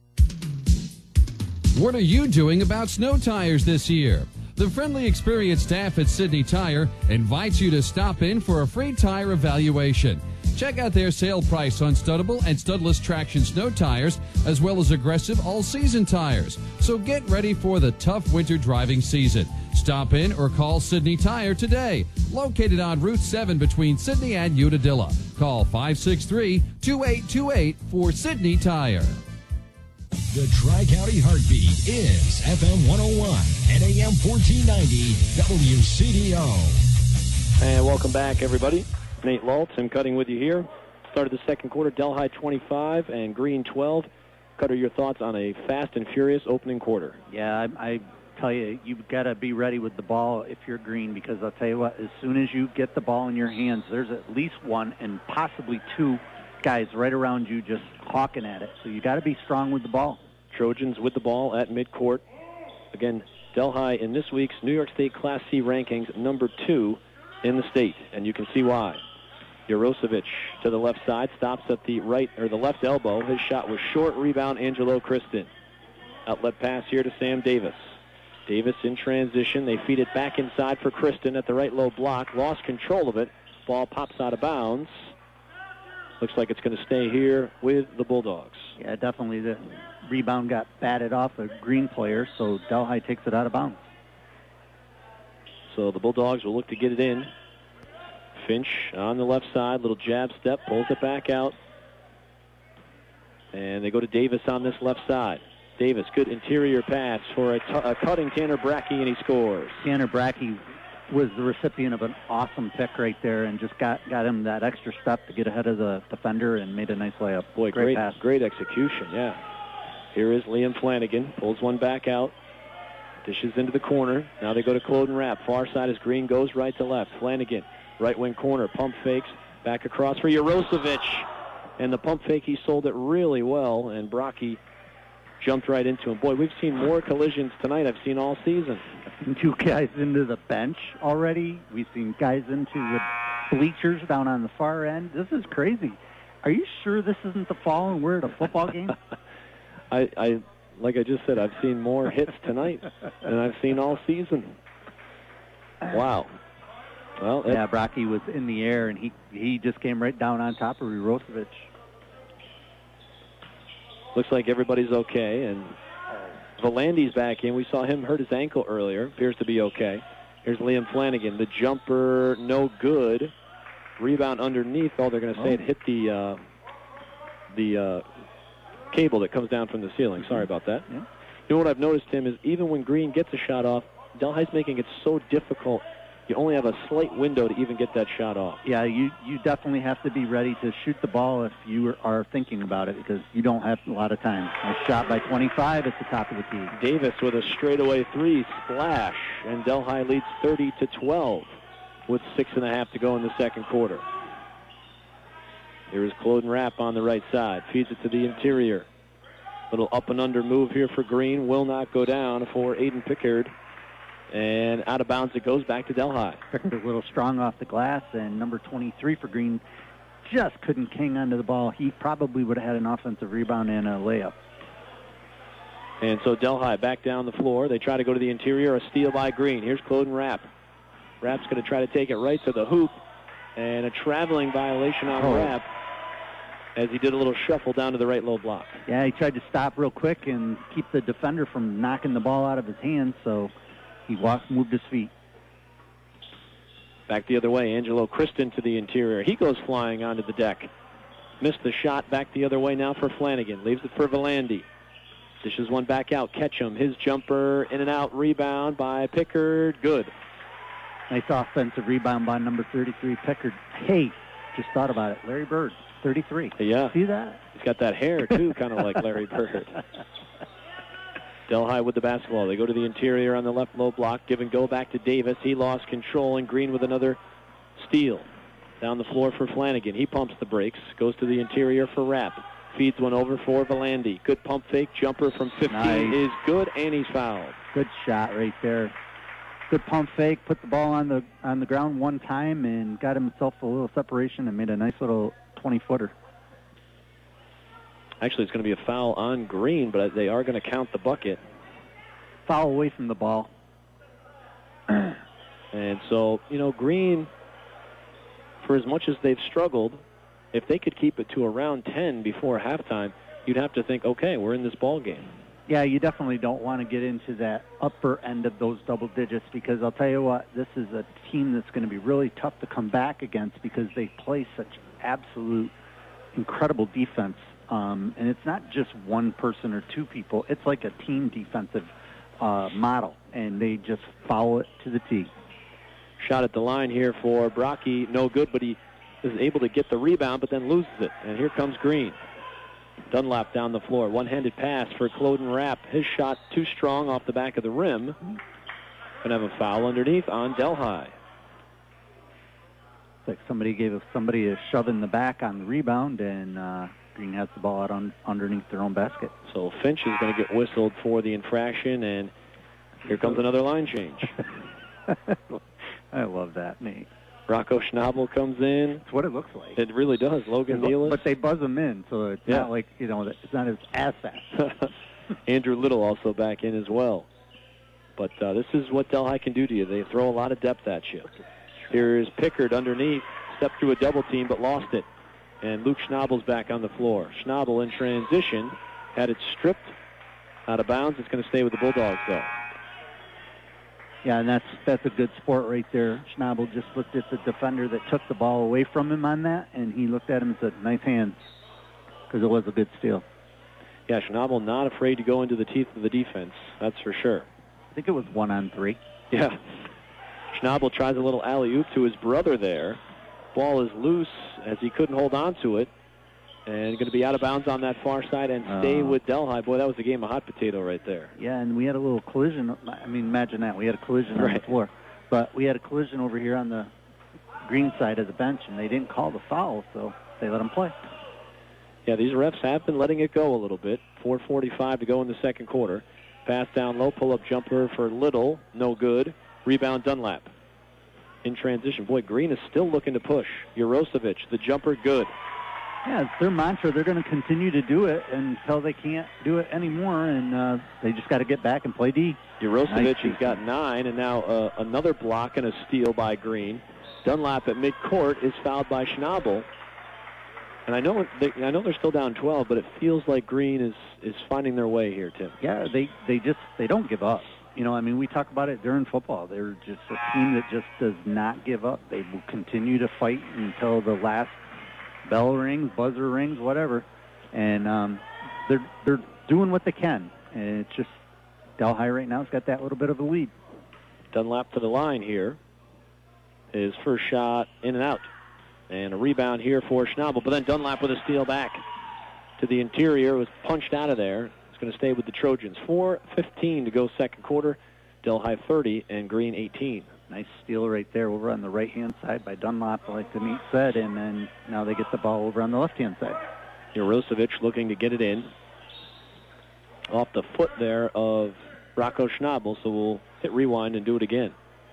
What are you doing about snow tires this year? The friendly, experienced staff at Sydney Tire invites you to stop in for a free tire evaluation. Check out their sale price on studdable and studless traction snow tires, as well as aggressive all-season tires. So get ready for the tough winter driving season. Stop in or call Sydney Tire today. Located on Route 7 between Sydney and Unadilla. Call 563-2828 for Sydney Tire. The Tri-County Heartbeat is FM 101 and AM 1490 WCDO. And welcome back, everybody. Nate Lull, Tim Cutting with you here. Started the second quarter, Delhi 25 and Green 12. Cutter, your thoughts on a fast and furious opening quarter? Yeah, I tell you, you've got to be ready with the ball if you're Green, because I'll tell you what, as soon as you get the ball in your hands, there's at least one and possibly two guys right around you just hawking at it. So you got to be strong with the ball. Trojans with the ball at midcourt. Again, Delhi in this week's New York State Class C rankings, number 2 in the state, and you can see why. Jarosevic to the left side, stops at the right or the left elbow. His shot was short. Rebound, Angelo Kristen. Outlet pass here to Sam Davis. Davis in transition. They feed it back inside for Kristen at the right low block. Lost control of it. Ball pops out of bounds. Looks like it's going to stay here with the Bulldogs. Yeah, definitely. The rebound got batted off a Green player, so Delhi takes it out of bounds. So the Bulldogs will look to get it in. Finch on the left side, little jab step, pulls it back out. And they go to Davis on this left side. Davis, good interior pass for a cutting Tanner Brackey, and he scores. Tanner Brackey was the recipient of an awesome pick right there and just got him that extra step to get ahead of the defender and made a nice layup. Boy, great pass. Great execution, yeah. Here is Liam Flanagan, pulls one back out. Dishes into the corner. Now they go to Cloden Rapp. Far side as Green goes right to left. Flanagan, right wing corner, pump fakes. Back across for Jarosevic. And the pump fake, he sold it really well, and Brackey jumped right into him. Boy, we've seen more collisions tonight I've seen all season. I've seen two guys into the bench already. We've seen guys into the bleachers down on the far end. This is crazy. Are you sure this isn't the fall and we're at a football game? I like I just said, I've seen more hits tonight than I've seen all season. Wow. Well, yeah, Brackey was in the air, and he just came right down on top of Jarosevic. Looks like everybody's okay, and Volandi's back in. We saw him hurt his ankle earlier. Appears to be okay. Here's Liam Flanagan. The jumper, no good. Rebound underneath. Oh, they're going to say it hit the cable that comes down from the ceiling. Sorry about that. Yeah. You know what I've noticed, Tim, is even when Green gets a shot off, Delhi's making it so difficult you only have a slight window to even get that shot off. Yeah, you definitely have to be ready to shoot the ball if you are thinking about it, because you don't have a lot of time. Nice shot by 25 at the top of the key. Davis with a straightaway three, splash, and Delhi leads 30-12 with 6.5 to go in the second quarter. Here is Cloden Rapp on the right side, feeds it to the interior. Little up and under move here for Green, will not go down for Aiden Pickard. And out of bounds it goes back to Delhi. Pickard a little strong off the glass, and number 23 for Green just couldn't hang onto the ball. He probably would have had an offensive rebound and a layup. And so Delhi back down the floor. They try to go to the interior, a steal by Green. Here's Cloden Rapp. Rapp's going to try to take it right to the hoop, and a traveling violation on Rapp as he did a little shuffle down to the right low block. Yeah, he tried to stop real quick and keep the defender from knocking the ball out of his hands, so he moved his feet. Back the other way, Angelo Kristen to the interior. He goes flying onto the deck. Missed the shot, back the other way now for Flanagan. Leaves it for Valandi. Dishes one back out, Ketchum. His jumper, in and out, rebound by Pickard. Good. Nice offensive rebound by number 33, Pickard. Hey, just thought about it. Larry Bird, 33. Yeah. See that? He's got that hair, too, kind of like Larry Bird. Delhi with the basketball. They go to the interior on the left low block. Give and go back to Davis. He lost control, and Green with another steal. Down the floor for Flanagan. He pumps the brakes. Goes to the interior for Rapp. Feeds one over for Valandi. Good pump fake. Jumper from 15 is good, and he's fouled. Good shot right there. Good pump fake. Put the ball on the ground one time and got himself a little separation and made a nice little 20-footer. Actually, it's going to be a foul on Green, but they are going to count the bucket. Foul away from the ball. And so, Green, for as much as they've struggled, if they could keep it to around 10 before halftime, you'd have to think, okay, we're in this ball game. Yeah, you definitely don't want to get into that upper end of those double digits, because I'll tell you what, this is a team that's going to be really tough to come back against because they play such absolute incredible defense. And it's not just one person or two people. It's like a team defensive model, and they just follow it to the tee. Shot at the line here for Brocky, no good, but he is able to get the rebound, but then loses it. And here comes Green. Dunlap down the floor. One-handed pass for Cloden Rapp. His shot too strong off the back of the rim. Going to have a foul underneath on Delhi. It's like somebody gave somebody a shove in the back on the rebound, and Green has the ball out underneath their own basket. So Finch is going to get whistled for the infraction, and here comes another line change. I love that, Nate. Rocco Schnabel comes in. That's what it looks like. It really does. Logan Nealis. But they buzz him in, so it's not like, it's not as fast. Andrew Little also back in as well. But this is what Delhi can do to you. They throw a lot of depth at you. Here's Pickard underneath. Stepped through a double team, but lost it. And Luke Schnabel's back on the floor. Schnabel in transition. Had it stripped out of bounds. It's going to stay with the Bulldogs, though. Yeah, and that's a good sport right there. Schnabel just looked at the defender that took the ball away from him on that, and he looked at him and said, nice hands, because it was a good steal. Yeah, Schnabel not afraid to go into the teeth of the defense, that's for sure. I think it was 1-on-3. Yeah. Schnabel tries a little alley-oop to his brother there. Ball is loose as he couldn't hold on to it. And going to be out of bounds on that far side and stay with Delhi. Boy, that was a game of hot potato right there. Yeah, and we had a little collision. I mean, imagine that. We had a collision on the floor. But we had a collision over here on the Green side of the bench, and they didn't call the foul, so they let them play. Yeah, these refs have been letting it go a little bit. 4:45 to go in the second quarter. Pass down low, pull-up jumper for Little. No good. Rebound Dunlap. In transition. Boy, Green is still looking to push. Jurosevich, the jumper, good. Yeah, it's their mantra. They're going to continue to do it until they can't do it anymore, and they just got to get back and play D. Jurosevich has got 9, and now another block and a steal by Green. Dunlap at midcourt is fouled by Schnabel. And I know they're still down 12, but it feels like Green is finding their way here, Tim. Yeah, they don't give up. We talk about it during football. They're just a team that just does not give up. They will continue to fight until the last bell rings, buzzer rings, whatever. And they're doing what they can. And it's just Delhi right now has got that little bit of a lead. Dunlap to the line here. His first shot in and out. And a rebound here for Schnabel. But then Dunlap with a steal back to the interior. Was punched out of there. It's going to stay with the Trojans. 4:15 to go second quarter. Delhi 30 and Green 18. Nice steal right there over on the right-hand side by Dunlap, like Denise said, and then now they get the ball over on the left-hand side. Jarosevic looking to get it in. Off the foot there of Rocco Schnabel, so we'll hit rewind and do it again.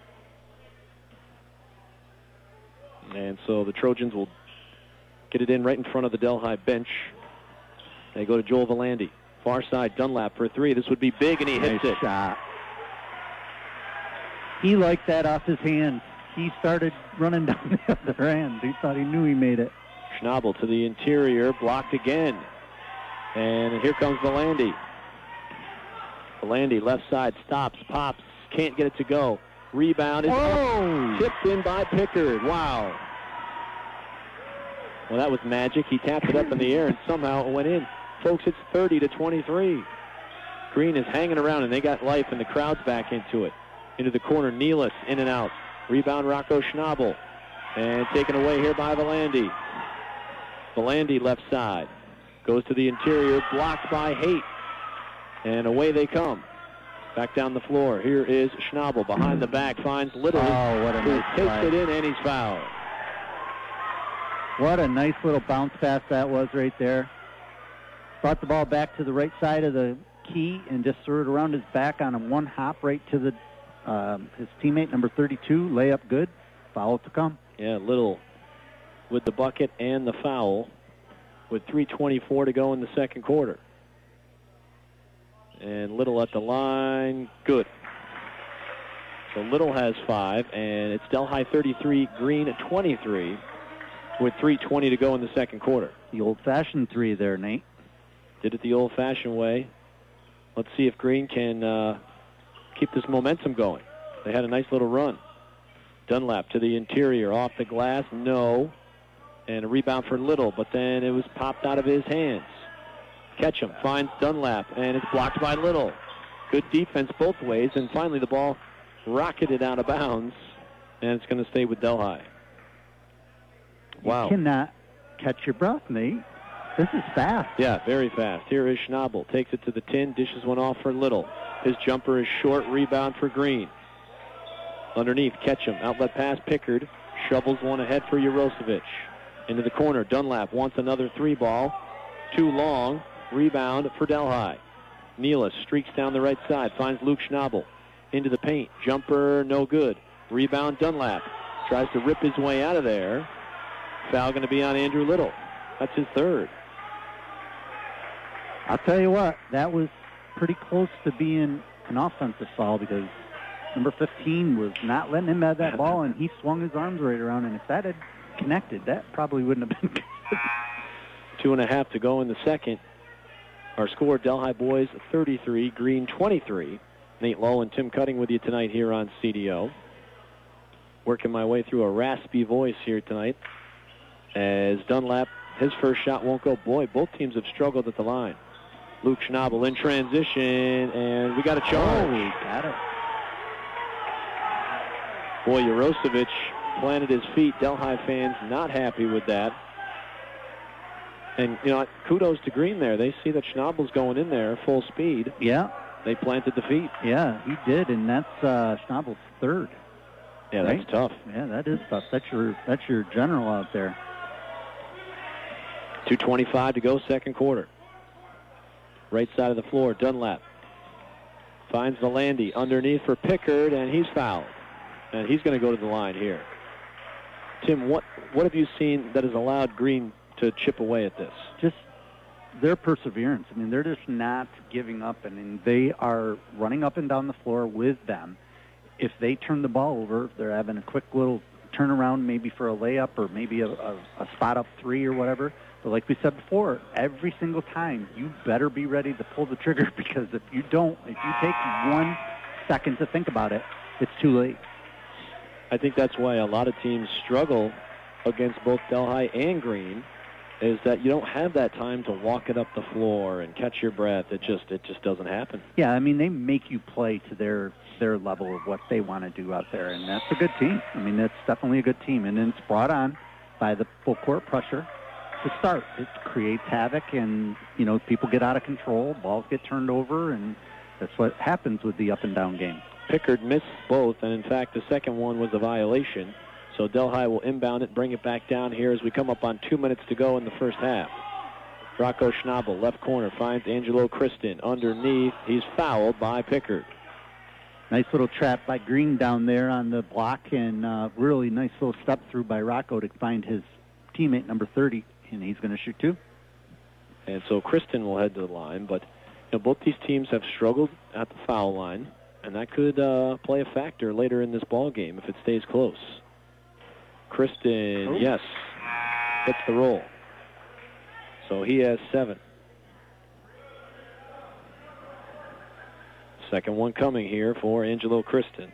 And so the Trojans will get it in right in front of the Delhi bench. They go to Joel Volandi. Far side, Dunlap for three. This would be big, and he hits it. Shot. He liked that off his hand. He started running down the other end. He thought he knew he made it. Schnabel to the interior, blocked again. And here comes Volandi. Volandi, left side, stops, pops, can't get it to go. Rebound is up, tipped in by Pickard. Wow. Well, that was magic. He tapped it up in the air, and somehow it went in. Folks, it's 30-23. Green is hanging around, and they got life, and the crowd's back into it. Into the corner, Nealis in and out. Rebound, Rocco Schnabel. And taken away here by Volandi. Volandi left side. Goes to the interior, blocked by Haight. And away they come. Back down the floor. Here is Schnabel behind the back, finds Little. Oh, what a who nice takes play. it in, and he's fouled. What a nice little bounce pass that was right there. Brought the ball back to the right side of the key and just threw it around his back on a one hop right to the his teammate, number 32. Layup good. Foul to come. Yeah, Little with the bucket and the foul with 3:24 to go in the second quarter. And Little at the line. Good. So Little has 5, and it's Delhi 33, Green at 23 with 3:20 to go in the second quarter. The old-fashioned three there, Nate. Did it the old-fashioned way. Let's see if Green can keep this momentum going. They had a nice little run. Dunlap to the interior, off the glass, no. And a rebound for Little, but then it was popped out of his hands. Ketchum finds Dunlap, and it's blocked by Little. Good defense both ways, and finally the ball rocketed out of bounds, and it's going to stay with Delhi. Wow. You cannot catch your breath, Nate. This is fast. Yeah, very fast. Here is Schnabel. Takes it to the 10, dishes one off for Little. His jumper is short, rebound for Green. Underneath, Ketchum, outlet pass, Pickard. Shovels one ahead for Jarosevic. Into the corner, Dunlap wants another 3-ball. Too long, rebound for Delhi. Nealis streaks down the right side, finds Luke Schnabel. Into the paint, jumper, no good. Rebound, Dunlap. Tries to rip his way out of there. Foul going to be on Andrew Little. That's his third. I'll tell you what, that was pretty close to being an offensive foul because number 15 was not letting him have that ball, and he swung his arms right around, and if that had connected, that probably wouldn't have been good. 2.5 to go in the second. Our score, Delhi boys 33, Green 23. Nate Lull and Tim Cutting with you tonight here on CDO. Working my way through a raspy voice here tonight as Dunlap, his first shot won't go. Boy, both teams have struggled at the line. Luke Schnabel in transition, and we got a charge. Oh, we got it. Boy, Jarosevic planted his feet. Delhi fans not happy with that. And, you know, kudos to Green there. They see that Schnabel's going in there full speed. Yeah. They planted the feet. Yeah, he did, and that's Schnabel's third. Yeah, right? That's tough. Yeah, that is tough. That's your general out there. 2:25 to go, second quarter. Right side of the floor, Dunlap finds Volandi underneath for Pickard, and he's fouled. And he's going to go to the line here. Tim, what have you seen that has allowed Green to chip away at this? Just their perseverance. I mean, they're just not giving up. I mean, they are running up and down the floor with them. If they turn the ball over, if they're having a quick little turnaround maybe for a layup or maybe a spot-up three or whatever. But like we said before, every single time, you better be ready to pull the trigger because if you don't, if you take 1 second to think about it, it's too late. I think that's why a lot of teams struggle against both Delhi and Green is that you don't have that time to walk it up the floor and catch your breath. It just doesn't happen. Yeah, I mean, they make you play to their level of what they want to do out there, and that's a good team. I mean, that's definitely a good team, and it's brought on by the full court pressure to start. It creates havoc, and, you know, people get out of control, balls get turned over, and that's what happens with the up-and-down game. Pickard missed both, and in fact, the second one was a violation. So Delhi will inbound it, bring it back down here as we come up on 2 minutes to go in the first half. Rocco Schnabel, left corner, finds Angelo Kristen underneath. He's fouled by Pickard. Nice little trap by Green down there on the block, and really nice little step through by Rocco to find his teammate, number 30, and he's going to shoot two. And so Kristen will head to the line, but both these teams have struggled at the foul line, and that could play a factor later in this ball game if it stays close. Kristen, yes, gets the roll. So he has 7. Second one coming here for Angelo Kristen.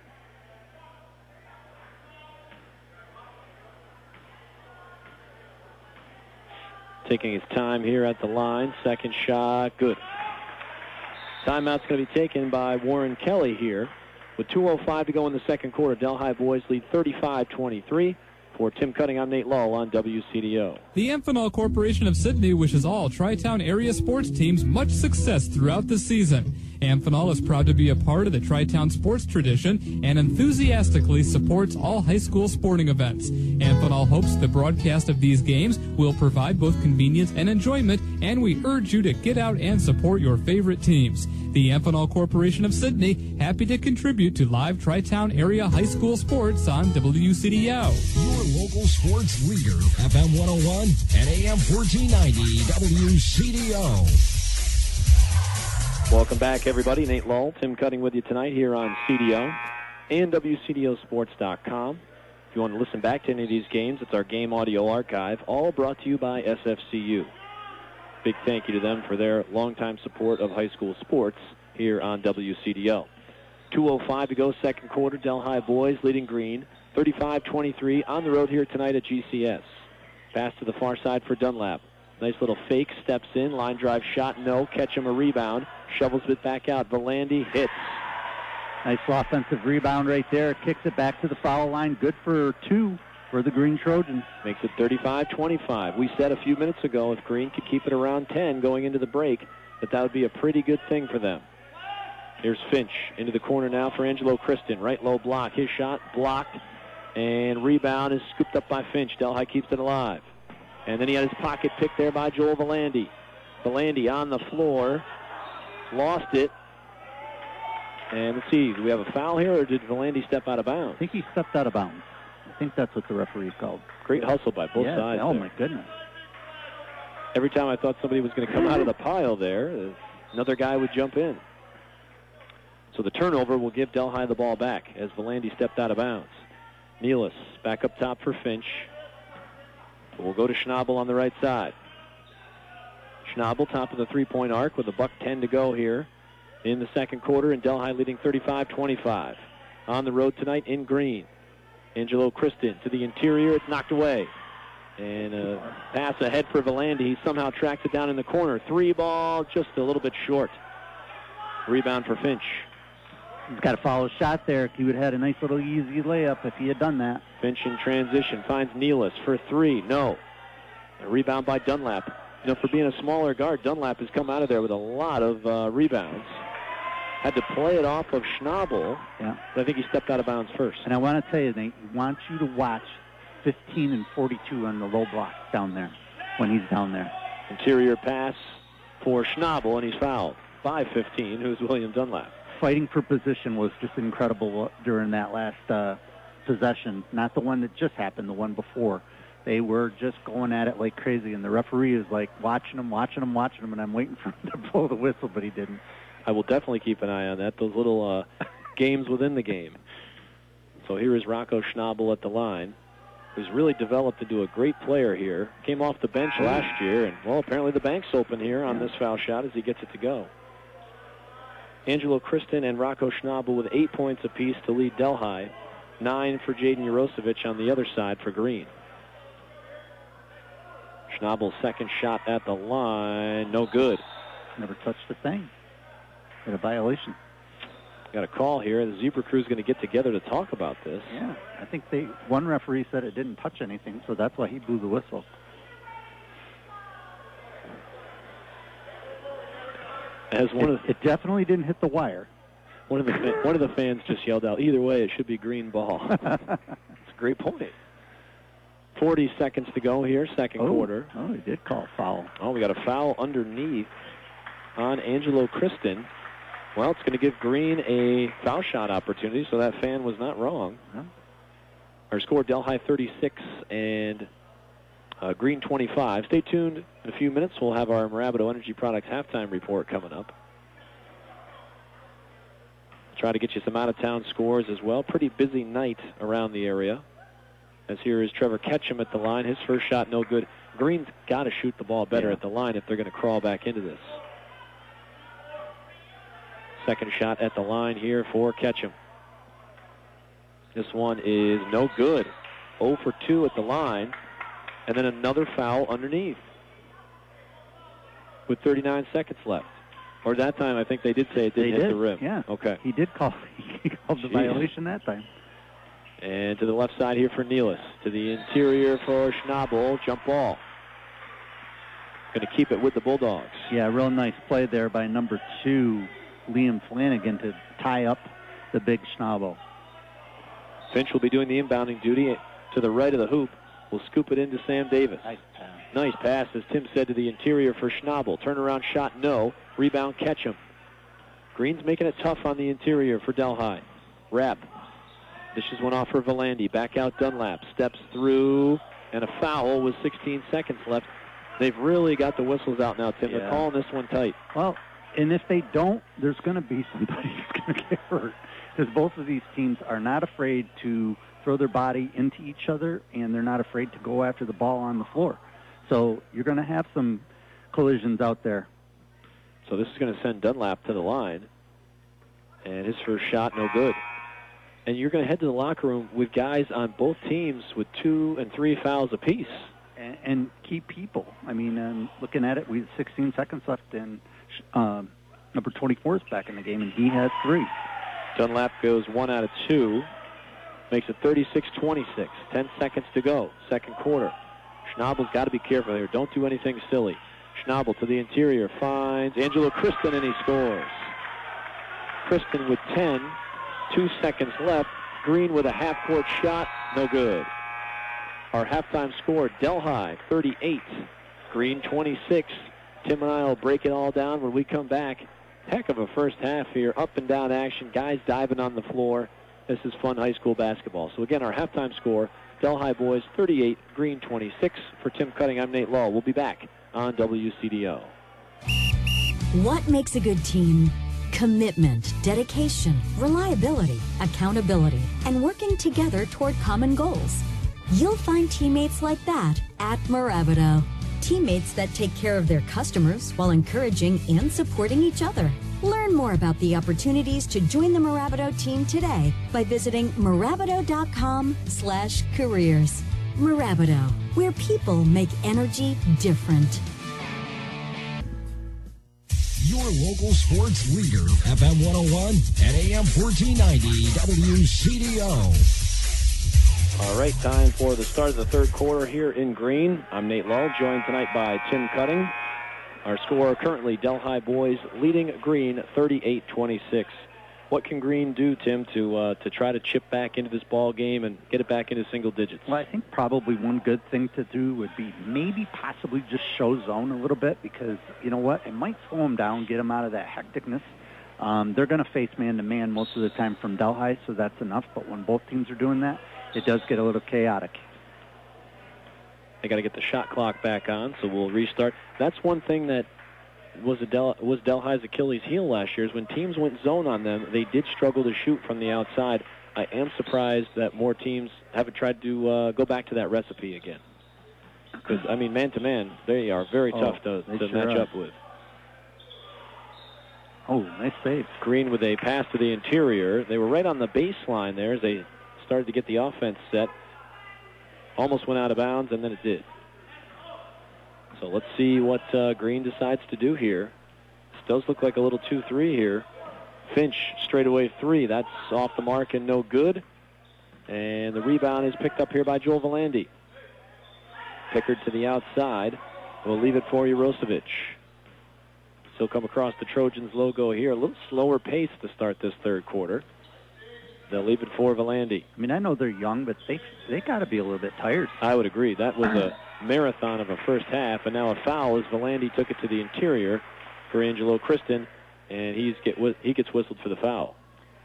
Taking his time here at the line. Second shot, good. Timeout's going to be taken by Warren Kelly here. With 2:05 to go in the second quarter, Delhi boys lead 35-23. For Tim Cutting, I'm Nate Lull on WCDO. The Amphenol Corporation of Sydney wishes all Tri-Town area sports teams much success throughout the season. Amphenol is proud to be a part of the Tri-Town sports tradition and enthusiastically supports all high school sporting events. Amphenol hopes the broadcast of these games will provide both convenience and enjoyment, and we urge you to get out and support your favorite teams. The Amphenol Corporation of Sydney, happy to contribute to live Tri-Town area high school sports on WCDO. Your local sports leader, FM 101 and AM 1490 WCDO. Welcome back, everybody. Nate Lull, Tim Cutting with you tonight here on CDO and WCDOsports.com. If you want to listen back to any of these games, it's our game audio archive, all brought to you by SFCU. Big thank you to them for their longtime support of high school sports here on WCDO. 2:05 to go, second quarter. Delhi boys leading Green, 35-23 on the road here tonight at GCS. Pass to the far side for Dunlap. Nice little fake, steps in, line drive shot, no, catch him a rebound, shovels it back out. Valandi hits. Nice offensive rebound right there. Kicks it back to the foul line. Good for 2 for the Green Trojans. Makes it 35-25. We said a few minutes ago if Green could keep it around 10 going into the break, that would be a pretty good thing for them. Here's Finch into the corner now for Angelo Kristen. Right low block. His shot blocked, and rebound is scooped up by Finch. Delhi keeps it alive. And then he had his pocket picked there by Joel Valandi. Valandi on the floor. Lost it. And let's see, do we have a foul here, or did Valandi step out of bounds? I think he stepped out of bounds. I think that's what the referee called. Great hustle by both sides. Oh, there. my goodness. Every time I thought somebody was going to come out of the pile there, another guy would jump in. So the turnover will give Delhi the ball back as Valandi stepped out of bounds. Nealis back up top for Finch. We'll go to Schnabel on the right side. Schnabel, top of the three-point arc with $1:10 to go here in the second quarter, and Delhi leading 35-25. On the road tonight in Green. Angelo Kristen to the interior. It's knocked away. And a pass ahead for Valandi. He somehow tracks it down in the corner. 3-ball, just a little bit short. Rebound for Finch. He's got to follow a shot there. He would have had a nice little easy layup if he had done that. Finch in transition. Finds Nealis for 3. No. A rebound by Dunlap. For being a smaller guard, Dunlap has come out of there with a lot of rebounds. Had to play it off of Schnabel. Yeah. But I think he stepped out of bounds first. And I want to tell you, Nate, he wants you to watch 15 and 42 on the low block down there when he's down there. Interior pass for Schnabel, and he's fouled by 15, who's William Dunlap. Fighting for position was just incredible during that last possession. Not the one that just happened, the one before. They were just going at it like crazy, and the referee is like watching him, and I'm waiting for him to blow the whistle, but he didn't. I will definitely keep an eye on that, those little games within the game. So here is Rocco Schnabel at the line, who's really developed into a great player here. Came off the bench last year, and, well, apparently the bank's open here on this foul shot as he gets it to go. Angelo Kristen and Rocco Schnabel with 8 points apiece to lead Delhi. 9 for Jaden Urosevich on the other side for Green. Schnabel's second shot at the line, no good. Never touched the thing. Had a violation. Got a call here. The Zebra Crew's going to get together to talk about this. Yeah, I think one referee said it didn't touch anything, so that's why he blew the whistle. It definitely didn't hit the wire. One of the fans just yelled out, "Either way, it should be green ball." That's a great point. 40 seconds to go here, second quarter. Oh, he did call foul. Oh, we got a foul underneath on Angelo Kristen. Well, it's going to give Green a foul shot opportunity, so that fan was not wrong. Huh? Our score, Delhi 36 and Green 25. Stay tuned. In a few minutes, we'll have our Mirabito Energy Products halftime report coming up. Try to get you some out-of-town scores as well. Pretty busy night around the area. As here is Trevor Ketchum at the line. His first shot, no good. Green's got to shoot the ball better at the line if they're going to crawl back into this. Second shot at the line here for Ketchum. This one is no good. 0 for 2 at the line. And then another foul underneath with 39 seconds left. Or that time, I think they did say it didn't hit the rim. Yeah. Okay. He called the violation that time. And to the left side here for Nealis. To the interior for Schnabel. Jump ball. Going to keep it with the Bulldogs. Yeah, real nice play there by number 2, Liam Flanagan, to tie up the big Schnabel. Finch will be doing the inbounding duty to the right of the hoop. Will scoop it into Sam Davis. Nice pass, as Tim said, to the interior for Schnabel. Turnaround shot, no. Rebound, Ketchum. Green's making it tough on the interior for Delhi. Rapp. Dishes one off for Valandi. Back out Dunlap. Steps through, and a foul with 16 seconds left. They've really got the whistles out now, Tim. Yeah. They're calling this one tight. Well, and if they don't, there's going to be somebody who's going to get hurt. Because both of these teams are not afraid to throw their body into each other, and they're not afraid to go after the ball on the floor. So you're going to have some collisions out there. So this is going to send Dunlap to the line. And his first shot, no good. And you're going to head to the locker room with guys on both teams with 2 and 3 fouls apiece. And key people. I mean, looking at it, we have 16 seconds left, and number 24 is back in the game, and he has 3. Dunlap goes 1 out of 2. Makes it 36-26. 10 seconds to go. Second quarter. Schnabel's got to be careful here. Don't do anything silly. Schnabel to the interior. Finds Angelo Kristen, and he scores. Kristen with 10. 2 seconds left. Green with a half-court shot. No good. Our halftime score, Delhi 38. Green 26. Tim and I will break it all down when we come back. Heck of a first half here. Up and down action. Guys diving on the floor. This is fun high school basketball. So again, our halftime score, Delhi boys 38, Green 26. For Tim Cutting, I'm Nate Lull. We'll be back on WCDO. What makes a good team? Commitment, dedication, reliability, accountability, and working together toward common goals. You'll find teammates like that at Mirabito. Teammates that take care of their customers while encouraging and supporting each other. Learn more about the opportunities to join the Mirabito team today by visiting Mirabito.com/careers. Mirabito, where people make energy different. Your local sports leader, FM 101 and AM 1490 WCDO. All right, time for the start of the third quarter here in Green. I'm Nate Lull, joined tonight by Tim Cutting. Our score currently, Delhi boys leading Green 38-26. What can Green do, Tim, to try to chip back into this ball game and get it back into single digits? Well, I think probably one good thing to do would be maybe possibly just show zone a little bit, because, you know what, it might slow them down, get them out of that hecticness. They're going to face man-to-man most of the time from Delhi, so that's enough. But when both teams are doing that, it does get a little chaotic. They got to get the shot clock back on, so we'll restart. That's one thing that was Delhi's Achilles heel last year, is when teams went zone on them, they did struggle to shoot from the outside. I am surprised that more teams haven't tried to go back to that recipe again. Because, I mean, man-to-man, they are very tough to match up with. Oh, nice save. Green with a pass to the interior. They were right on the baseline there as they started to get the offense set. Almost went out of bounds, and then it did. So let's see what Green decides to do here. This does look like a little 2-3 here. Finch, straightaway 3. That's off the mark and no good. And the rebound is picked up here by Joel Valandi. Pickard to the outside. We'll leave it for Jarosevic. He'll come across the Trojans logo here. A little slower pace to start this third quarter. They'll leave it for Valandi. I mean, I know they're young, but they got to be a little bit tired. I would agree. That was a marathon of a first half, and now a foul as Valandi took it to the interior for Angelo Kristen, and he gets whistled for the foul.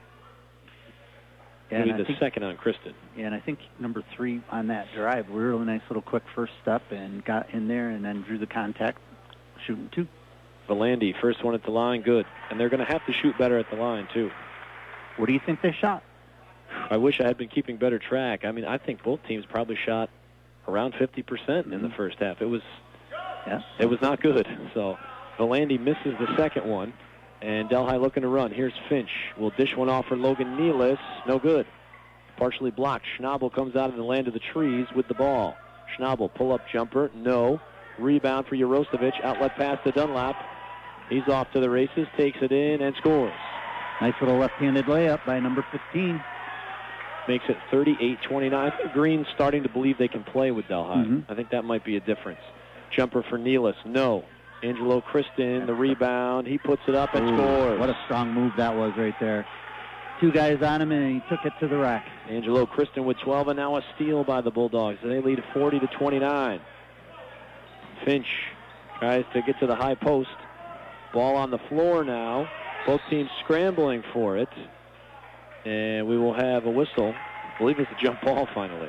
And Maybe the second on Kristen. Yeah, and I think number 3 on that drive, a really nice little quick first step and got in there and then drew the contact, shooting 2. Valandi, first one at the line, good. And they're going to have to shoot better at the line, too. What do you think they shot? I wish I had been keeping better track. I mean, I think both teams probably shot around 50% in the first half. It was not good. So Valandi misses the second one, and Delhi looking to run. Here's Finch. Will dish one off for Logan Nealis. No good. Partially blocked. Schnabel comes out of the land of the trees with the ball. Schnabel, pull-up jumper. No. Rebound for Jarosevic. Outlet pass to Dunlap. He's off to the races, takes it in, and scores. Nice little left-handed layup by number 15. Makes it 38-29. I think Green's starting to believe they can play with Delhi. I think that might be a difference. Jumper for Nealis. No. Angelo Kristen, the rebound. He puts it up and scores. What a strong move that was right there. 2 guys on him, and he took it to the rack. Angelo Kristen with 12, and now a steal by the Bulldogs. They lead 40-29. Finch tries to get to the high post. Ball on the floor now. Both teams scrambling for it. And we will have a whistle. I believe it's a jump ball finally.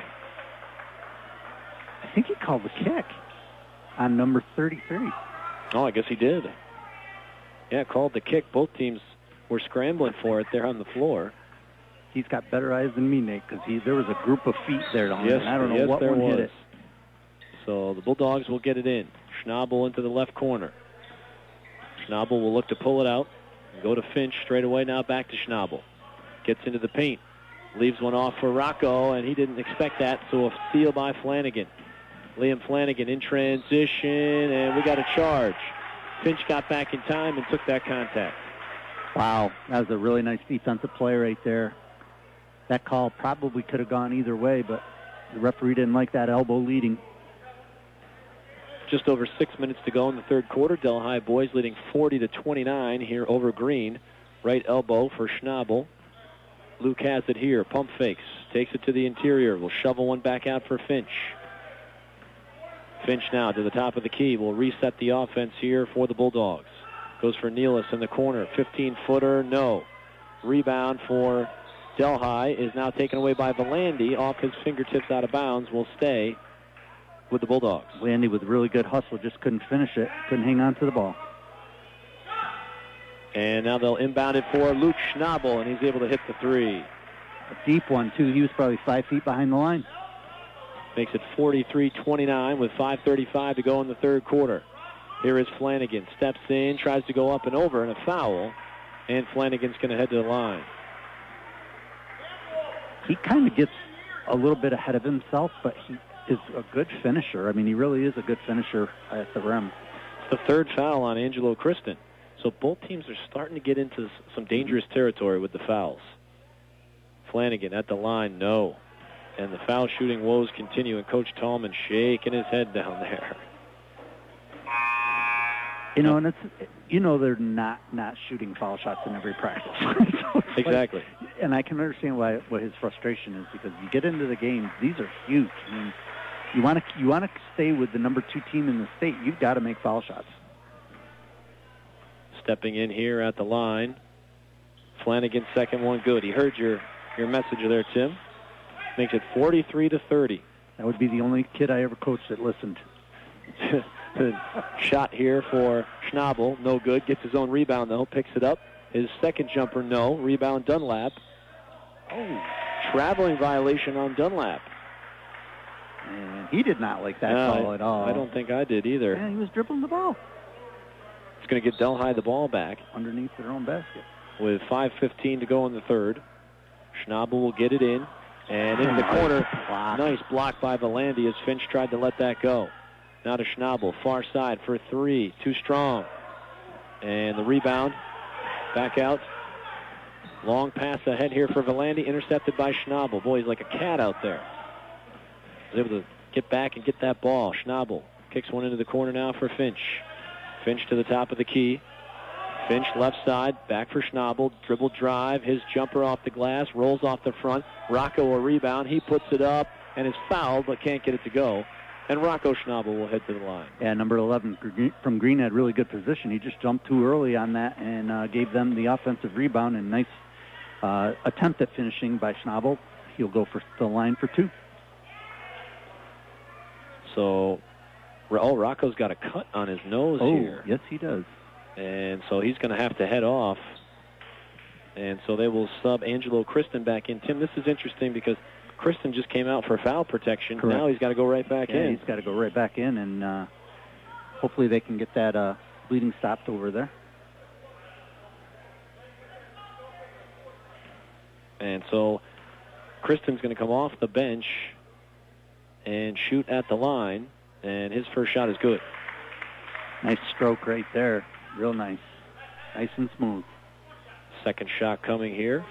I think he called the kick on number 33. Oh, I guess he did. Yeah, called the kick. Both teams were scrambling for it there on the floor. He's got better eyes than me, Nate, because there was a group of feet there down yes, and I don't know what one hit it. So the Bulldogs will get it in. Schnabel into the left corner. Schnabel will look to pull it out. Go to Finch straight away. Now back to Schnabel. Gets into the paint. Leaves one off for Rocco, and he didn't expect that, so a steal by Flanagan. Liam Flanagan in transition, and we got a charge. Finch got back in time and took that contact. Wow, that was a really nice defensive play right there. That call probably could have gone either way, but the referee didn't like that elbow leading. Just over 6 minutes to go in the third quarter. Delhi boys leading 40-29 here over Green. Right elbow for Schnabel. Luke has it here. Pump fakes. Takes it to the interior. Will shovel one back out for Finch. Finch now to the top of the key. Will reset the offense here for the Bulldogs. Goes for Nealis in the corner. 15-footer. No. Rebound for Delhi is now taken away by Valandi. Off his fingertips out of bounds. Will stay with the Bulldogs. Valandi with really good hustle. Just couldn't finish it. Couldn't hang on to the ball. And now they'll inbound it for Luke Schnabel, and he's able to hit the three. A deep one, too. He was probably 5 feet behind the line. Makes it 43-29 with 5:35 to go in the third quarter. Here is Flanagan. Steps in, tries to go up and over, and a foul. And Flanagan's going to head to the line. He kind of gets a little bit ahead of himself, but he is a good finisher. I mean, he really is a good finisher at the rim. It's the third foul on Angelo Kristen. So both teams are starting to get into some dangerous territory with the fouls. Flanagan at the line, no. And the foul shooting woes continue, and Coach Tallman shaking his head down there. You know, and it's, you know, they're not shooting foul shots in every practice. So exactly. Like, and I can understand what his frustration is, because you get into the game, these are huge. I mean, you want to stay with the number 2 team in the state, you've got to make foul shots. Stepping in here at the line. Flanagan's second one good. He heard your message there, Tim. Makes it 43-30. That would be the only kid I ever coached that listened. Shot here for Schnabel. No good. Gets his own rebound, though. Picks it up. His second jumper, no. Rebound, Dunlap. Oh, traveling violation on Dunlap. And he did not like that call at all. I don't think I did either. Yeah, he was dribbling the ball. It's going to get Delhi the ball back. Underneath their own basket. With 5:15 to go in the third. Schnabel will get it in. And into the corner. Nice block by Valandi as Finch tried to let that go. Now to Schnabel, far side for three. Too strong. And the rebound. Back out. Long pass ahead here for Valandi, intercepted by Schnabel. Boy, he's like a cat out there. He's able to get back and get that ball. Schnabel kicks one into the corner now for Finch. Finch to the top of the key. Finch left side, back for Schnabel. Dribble drive, his jumper off the glass, rolls off the front. Rocco a rebound. He puts it up and is fouled but can't get it to go. And Rocco Schnabel will head to the line. Yeah, number 11 from Green had really good position. He just jumped too early on that and gave them the offensive rebound, and nice attempt at finishing by Schnabel. He'll go for the line for two. So, Rocco's got a cut on his nose here. Yes, he does. And so he's going to have to head off. And so they will sub Angelo Kristen back in. Tim, this is interesting because Kristen just came out for foul protection. Correct. Now he's got to go right back in. He's got to go right back in, and hopefully they can get that bleeding stopped over there. And so Kristen's going to come off the bench and shoot at the line, and his first shot is good. Nice stroke right there. Real nice. Nice and smooth. Second shot coming here.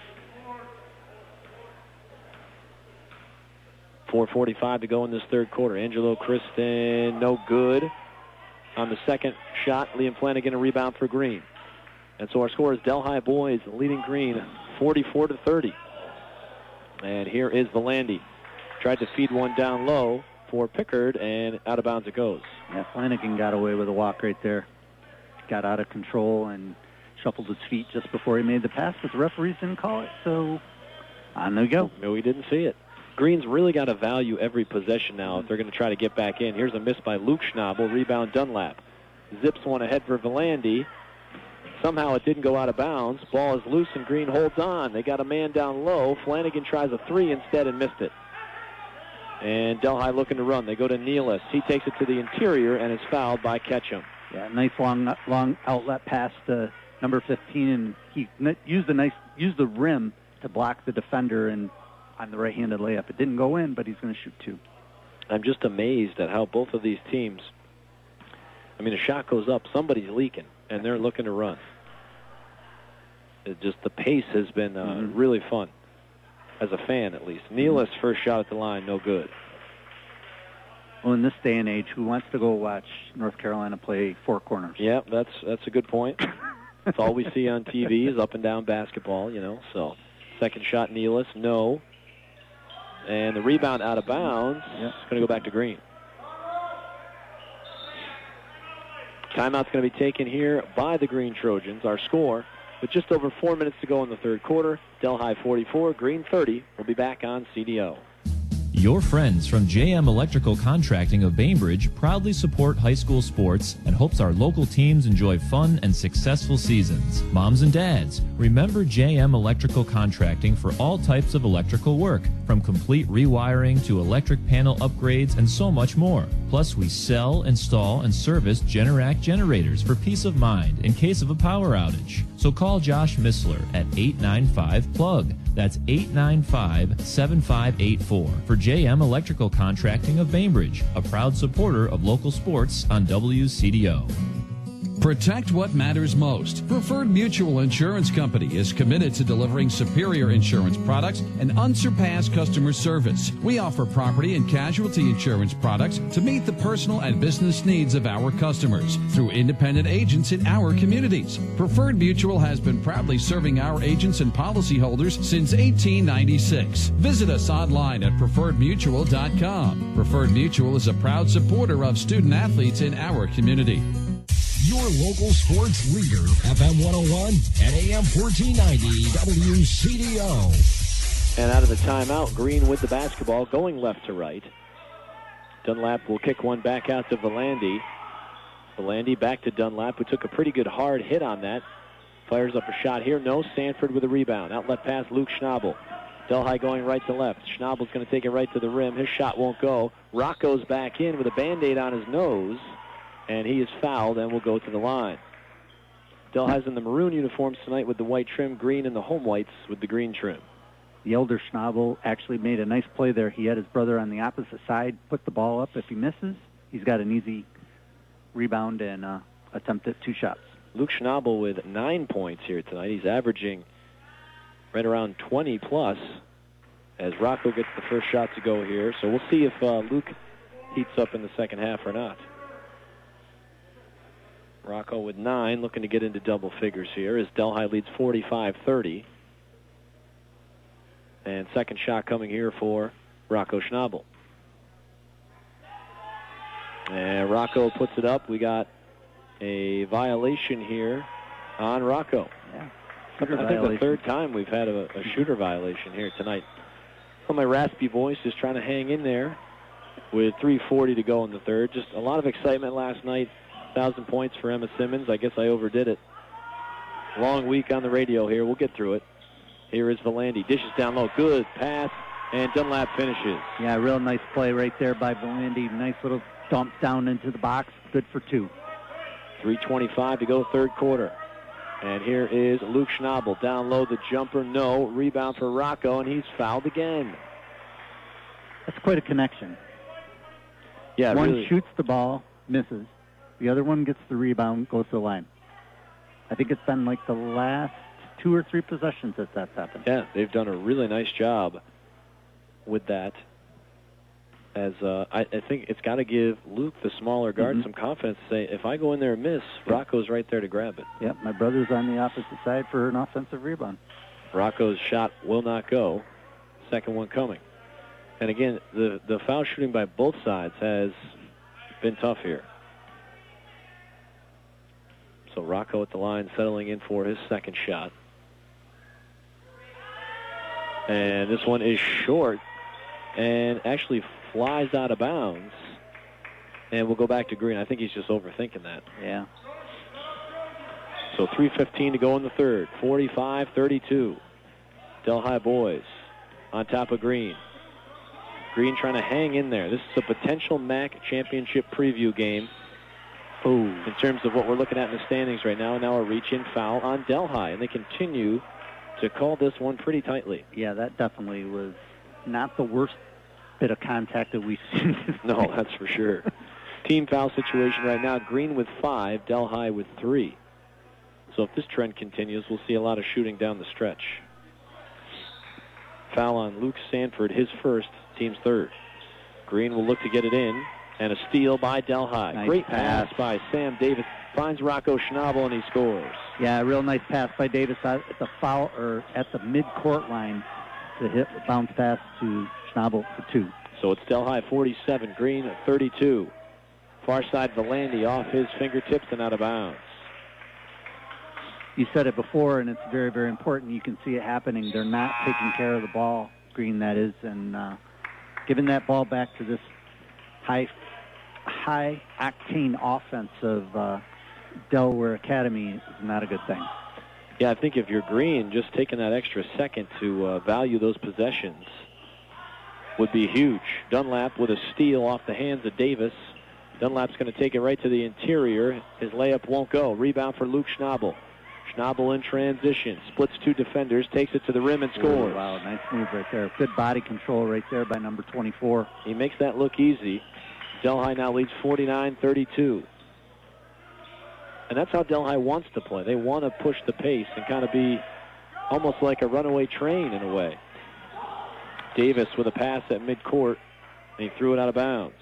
4:45 to go in this third quarter. Angelo Kristen, no good. On the second shot, Liam Flanagan a rebound for Green. And so our score is Delhi boys leading Green 44-30. And here is Valandi. Tried to feed one down low for Pickard, and out of bounds it goes. Yeah, Flanagan got away with a walk right there. Got out of control and shuffled his feet just before he made the pass, but the referees didn't call it, so on we go. No, we didn't see it. Green's really got to value every possession now if they're going to try to get back in. Here's a miss by Luke Schnabel. Rebound Dunlap. Zips one ahead for Valandi. Somehow it didn't go out of bounds. Ball is loose and Green holds on. They got a man down low. Flanagan tries a three instead and missed it. And Delhi looking to run. They go to Nealis. He takes it to the interior and is fouled by Ketchum. Yeah, nice long outlet pass to number 15, and he used the rim to block the defender and on the right-handed layup. It didn't go in, but he's going to shoot two. I'm just amazed at how both of these teams, I mean, a shot goes up, somebody's leaking, and they're looking to run. The pace has been really fun, as a fan at least. Nealis' first shot at the line, no good. Well, in this day and age, who wants to go watch North Carolina play four corners? Yeah, that's a good point. That's all we see on TV is up and down basketball, you know. So, second shot, Nealis, no. And the rebound out of bounds. It's going to go back to Green. Timeout's going to be taken here by the Green Trojans. Our score, with just over 4 minutes to go in the third quarter, Delhi 44, Green 30. We'll be back on CDO. Your friends from JM Electrical Contracting of Bainbridge proudly support high school sports and hopes our local teams enjoy fun and successful seasons. Moms and dads, remember JM Electrical Contracting for all types of electrical work, from complete rewiring to electric panel upgrades and so much more. Plus, we sell, install, and service Generac generators for peace of mind in case of a power outage. So call Josh Missler at 895-PLUG. That's 895-7584 for JM Electrical Contracting of Bainbridge, a proud supporter of local sports on WCDO. Protect what matters most. Preferred Mutual Insurance Company is committed to delivering superior insurance products and unsurpassed customer service. We offer property and casualty insurance products to meet the personal and business needs of our customers through independent agents in our communities. Preferred Mutual has been proudly serving our agents and policyholders since 1896. Visit us online at preferredmutual.com. Preferred Mutual is a proud supporter of student athletes in our community. Your local sports leader, FM 101 and AM 1490 WCDO. And out of the timeout, Green with the basketball, going left to right. Dunlap will kick one back out to Valandi. Valandi back to Dunlap, who took a pretty good hard hit on that. Fires up a shot here. No. Sanford with a rebound. Outlet pass, Luke Schnabel. Delhi going right to left. Schnabel's going to take it right to the rim. His shot won't go. Rocco's back in with a Band-Aid on his nose. And he is fouled and will go to the line. Delhi's in the maroon uniforms tonight with the white trim, Green in the home whites with the green trim. The elder Schnabel actually made a nice play there. He had his brother on the opposite side, put the ball up. If he misses, he's got an easy rebound and attempt at 2 shots. Luke Schnabel with 9 points here tonight. He's averaging right around 20 plus as Rocco gets the first shot to go here. So we'll see if Luke heats up in the second half or not. Rocco with 9, looking to get into double figures here as Delhi leads 45-30. And second shot coming here for Rocco Schnabel. And Rocco puts it up. We got a violation here on Rocco. Yeah. I think the third time we've had a shooter violation here tonight. Well, my raspy voice is trying to hang in there with 3:40 to go in the third. Just a lot of excitement last night. 1,000 points for Emma Simmons. I guess I overdid it. Long week on the radio here. We'll get through it. Here is Valandi. Dishes down low. Good pass. And Dunlap finishes. Yeah, real nice play right there by Valandi. Nice little dump down into the box. Good for 2. 3:25 to go third quarter. And here is Luke Schnabel. Down low, the jumper. No. Rebound for Rocco, and he's fouled again. That's quite a connection. Yeah, one really. Shoots the ball, misses. The other one gets the rebound, goes to the line. I think it's been like the last 2 or 3 possessions that that's happened. Yeah, they've done a really nice job with that. As I think it's got to give Luke, the smaller guard, some confidence to say, if I go in there and miss, Rocco's right there to grab it. Yep, my brother's on the opposite side for an offensive rebound. Rocco's shot will not go. Second one coming. And again, the foul shooting by both sides has been tough here. So Rocco at the line settling in for his second shot. And this one is short and actually flies out of bounds. And we'll go back to Green. I think he's just overthinking that. Yeah. So 3:15 to go in the third. 45-32. Delhi boys on top of Green. Green trying to hang in there. This is a potential MAC championship preview game. In terms of what we're looking at in the standings right now. And now a reach-in foul on Delhi. And they continue to call this one pretty tightly. Yeah, that definitely was not the worst bit of contact that we've seen. No, that's for sure. Team foul situation right now. Green with 5, Delhi with 3. So if this trend continues, we'll see a lot of shooting down the stretch. Foul on Luke Sanford, his first, team's third. Green will look to get it in. And a steal by Delhi. Nice Great pass by Sam Davis. Finds Rocco Schnabel and he scores. Yeah, a real nice pass by Davis at the foul or at the mid-court line to hit bounce pass to Schnabel for 2. So it's Delhi 47, Green 32. Far side Valandi off his fingertips and out of bounds. You said it before, and it's very, very important. You can see it happening. They're not taking care of the ball, Green that is, and giving that ball back to this high-octane offense of Delaware Academy is not a good thing. Yeah, I think if you're Green, just taking that extra second to value those possessions would be huge. Dunlap with a steal off the hands of Davis. Dunlap's going to take it right to the interior. His layup won't go. Rebound for Luke Schnabel. Schnabel in transition. Splits 2 defenders. Takes it to the rim and scores. Oh, wow, nice move right there. Good body control right there by number 24. He makes that look easy. Delhi now leads 49-32. And that's how Delhi wants to play. They want to push the pace and kind of be almost like a runaway train in a way. Davis with a pass at midcourt, and he threw it out of bounds.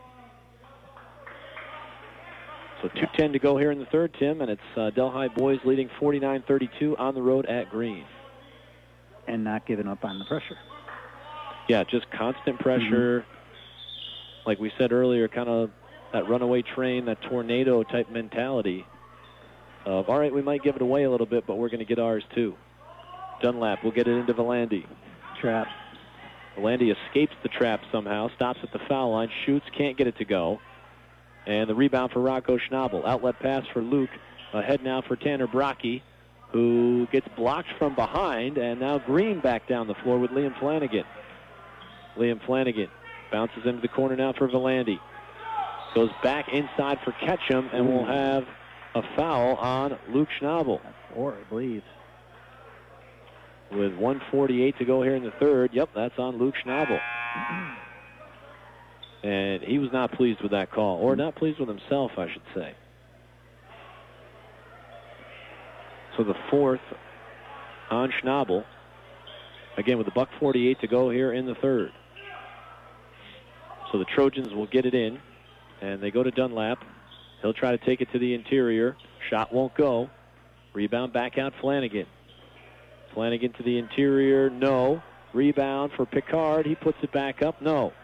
So 2:10 to go here in the third, Tim, and it's Delhi boys leading 49-32 on the road at Green. And not giving up on the pressure. Yeah, just constant pressure. Like we said earlier, kind of that runaway train, that tornado-type mentality of, all right, we might give it away a little bit, but we're going to get ours too. Dunlap will get it into Valandi. Trap. Valandi escapes the trap somehow, stops at the foul line, shoots, can't get it to go. And the rebound for Rocco Schnabel. Outlet pass for Luke. Ahead now for Tanner Brocky, who gets blocked from behind, and now Green back down the floor with Liam Flanagan. Liam Flanagan bounces into the corner now for Valandi. Goes back inside for Ketchum, and we'll have a foul on Luke Schnabel. That's 4, I believe. With 1:48 to go here in the third. Yep, that's on Luke Schnabel. And he was not pleased with that call, or not pleased with himself, I should say. So the fourth on Schnabel. Again, with $1:48 to go here in the third. So the Trojans will get it in, and they go to Dunlap. He'll try to take it to the interior. Shot won't go. Rebound back out Flanagan. Flanagan to the interior, no. Rebound for Picard. He puts it back up, no.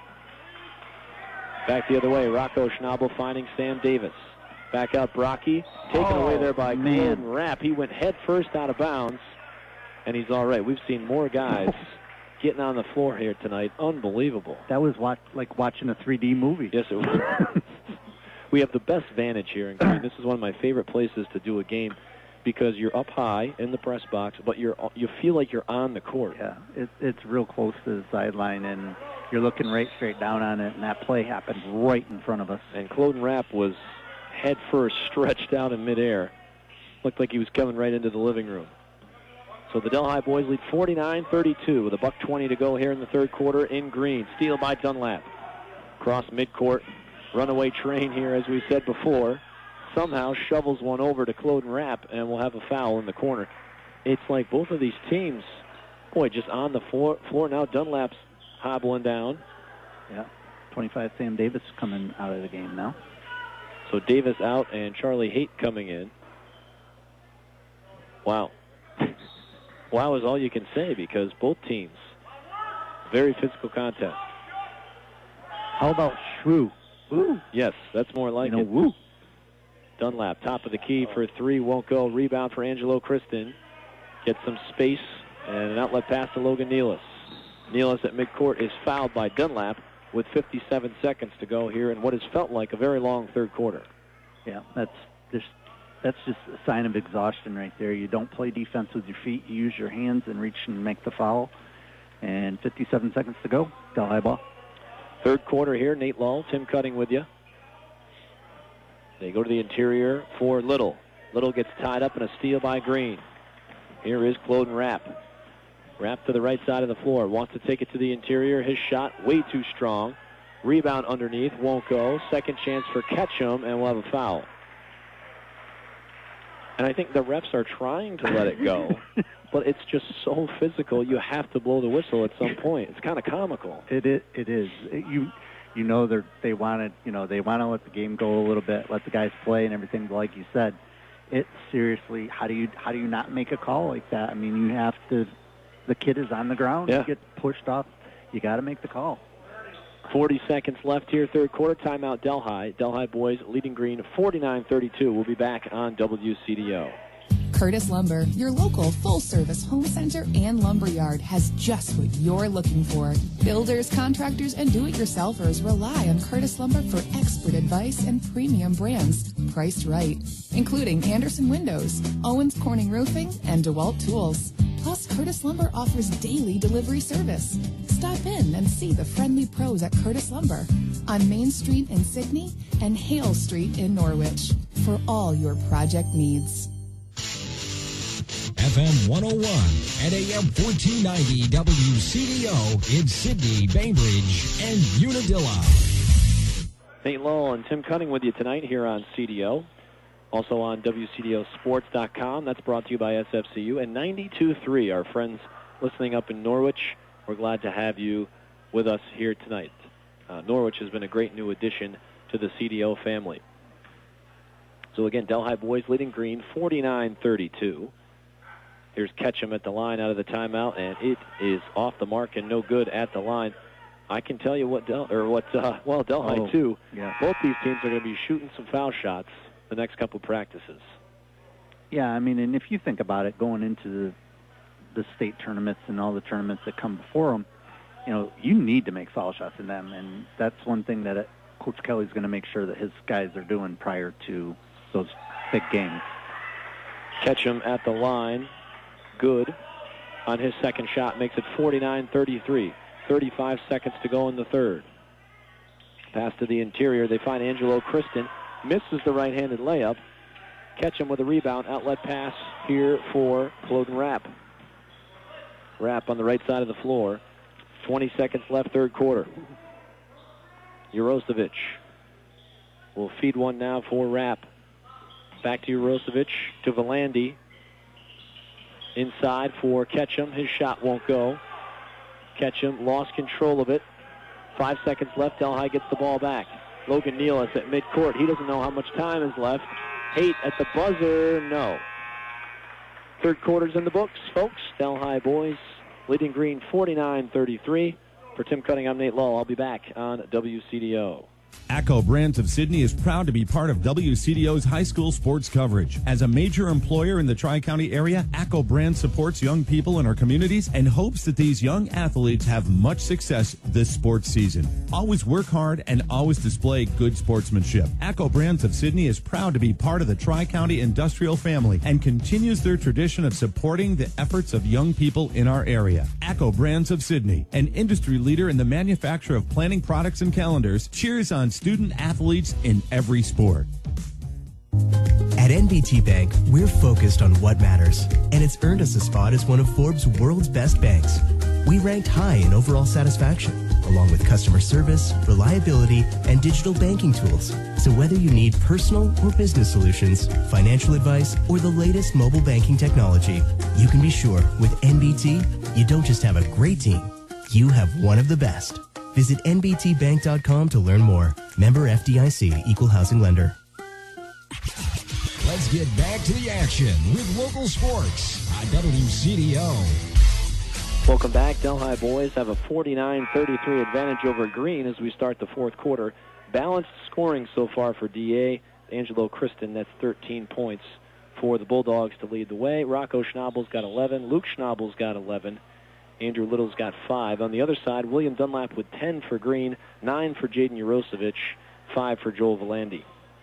Back the other way, Rocco Schnabel finding Sam Davis. Back out Brocky. Taken away there by Gordon Rapp. He went head first out of bounds, and he's all right. We've seen more guys getting on the floor here tonight. Unbelievable. That was like watching a 3D movie. Yes, it was. We have the best vantage here in Green. This is one of my favorite places to do a game because you're up high in the press box, but you feel like you're on the court. Yeah, it's real close to the sideline, and you're looking right straight down on it, and that play happened right in front of us. And Cloden Rapp was head first, stretched out in midair. Looked like he was coming right into the living room. So the Delhi boys lead 49-32 with $1:20 to go here in the third quarter in Green. Steal by Dunlap. Cross midcourt. Runaway train here, as we said before. Somehow shovels one over to Cloden Rapp, and we'll have a foul in the corner. It's like both of these teams, boy, just on the floor now. Dunlap's hobbling down. Yeah, 25 Sam Davis coming out of the game now. So Davis out and Charlie Haight coming in. Wow. Wow is all you can say because both teams, very physical contest. How about Shrew? Woo. Yes, that's more like it. Woo. Dunlap, top of the key for three, won't go. Rebound for Angelo Kristen. Gets some space and an outlet pass to Logan Nealis. Nealis at midcourt is fouled by Dunlap with 57 seconds to go here in what has felt like a very long third quarter. Yeah, that's just a sign of exhaustion right there. You don't play defense with your feet. You use your hands and reach and make the foul. And 57 seconds to go. Delhi ball. Third quarter here, Nate Lull, Tim Cutting with you. They go to the interior for Little. Little gets tied up in a steal by Green. Here is Cloden Rapp. Rapp to the right side of the floor. Wants to take it to the interior. His shot way too strong. Rebound underneath. Won't go. Second chance for Ketchum, and we'll have a foul. And I think the refs are trying to let it go. But it's just so physical. You have to blow the whistle at some point. It's kind of comical. It is. You know they want to let the game go a little bit, let the guys play and everything. But like you said, it's seriously, how do you not make a call like that? I mean, you have to. The kid is on the ground. Yeah. You get pushed off. You got to make the call. 40 seconds left here, third quarter. Timeout, Delhi. Delhi boys leading Green 49-32. We'll be back on WCDO. Curtis Lumber, your local full-service home center and lumberyard, has just what you're looking for. Builders, contractors, and do-it-yourselfers rely on Curtis Lumber for expert advice and premium brands priced right, including Anderson Windows, Owens Corning Roofing, and DeWalt Tools. Plus, Curtis Lumber offers daily delivery service. Stop in and see the friendly pros at Curtis Lumber on Main Street in Sydney and Hale Street in Norwich for all your project needs. FM 101 and AM 1490 WCDO in Sydney, Bainbridge, and Unadilla. Nate Lull and Tim Cutting with you tonight here on CDO. Also on WCDOsports.com. That's brought to you by SFCU. And 92.3, our friends listening up in Norwich. We're glad to have you with us here tonight. Norwich has been a great new addition to the CDO family. So again, Delhi boys leading Green 49-32. Here's Ketchum at the line out of the timeout, and it is off the mark and no good at the line. I can tell you Delhi too. Yeah. Both these teams are going to be shooting some foul shots the next couple practices. Yeah, I mean, and if you think about it, going into the state tournaments and all the tournaments that come before them, you need to make foul shots in them, and that's one thing that Coach Kelly's going to make sure that his guys are doing prior to those big games. Ketchum at the line. Good on his second shot. Makes it 49-33. 35 seconds to go in the third. Pass to the interior. They find Angelo Kristen. Misses the right-handed layup. Ketchum with a rebound. Outlet pass here for Cloden Rapp. Rapp on the right side of the floor. 20 seconds left, third quarter. Jurosevic will feed one now for Rapp. Back to Jurosevic, to Valandi. Inside for Ketchum. His shot won't go. Ketchum lost control of it. 5 seconds left. Delhi gets the ball back. Logan Nealis at midcourt. He doesn't know how much time is left. Haight at the buzzer. No. Third quarter's in the books, folks. Delhi boys leading Green 49-33. For Tim Cutting, I'm Nate Lull. I'll be back on WCDO. ACCO Brands of Sydney is proud to be part of WCDO's high school sports coverage. As a major employer in the Tri-County area, ACCO Brands supports young people in our communities and hopes that these young athletes have much success this sports season. Always work hard and always display good sportsmanship. ACCO Brands of Sydney is proud to be part of the Tri-County industrial family and continues their tradition of supporting the efforts of young people in our area. ACCO Brands of Sydney, an industry leader in the manufacture of planning products and calendars, cheers on student athletes in every sport. At NBT Bank, we're focused on what matters, and it's earned us a spot as one of Forbes' world's best banks. We ranked high in overall satisfaction, along with customer service, reliability, and digital banking tools. So whether you need personal or business solutions, financial advice, or the latest mobile banking technology, you can be sure with NBT, you don't just have a great team, you have one of the best. Visit nbtbank.com to learn more. Member FDIC, Equal Housing Lender. Let's get back to the action with local sports on WCDO. Welcome back. Delhi boys have a 49-33 advantage over Green as we start the fourth quarter. Balanced scoring so far for DA. Angelo Kristen, that's 13 points for the Bulldogs to lead the way. Rocco Schnabel's got 11. Luke Schnabel's got 11. Andrew Little's got 5. On the other side, William Dunlap with 10 for Green, 9 for Jaden Jurosevic, 5 for Joel Valandi.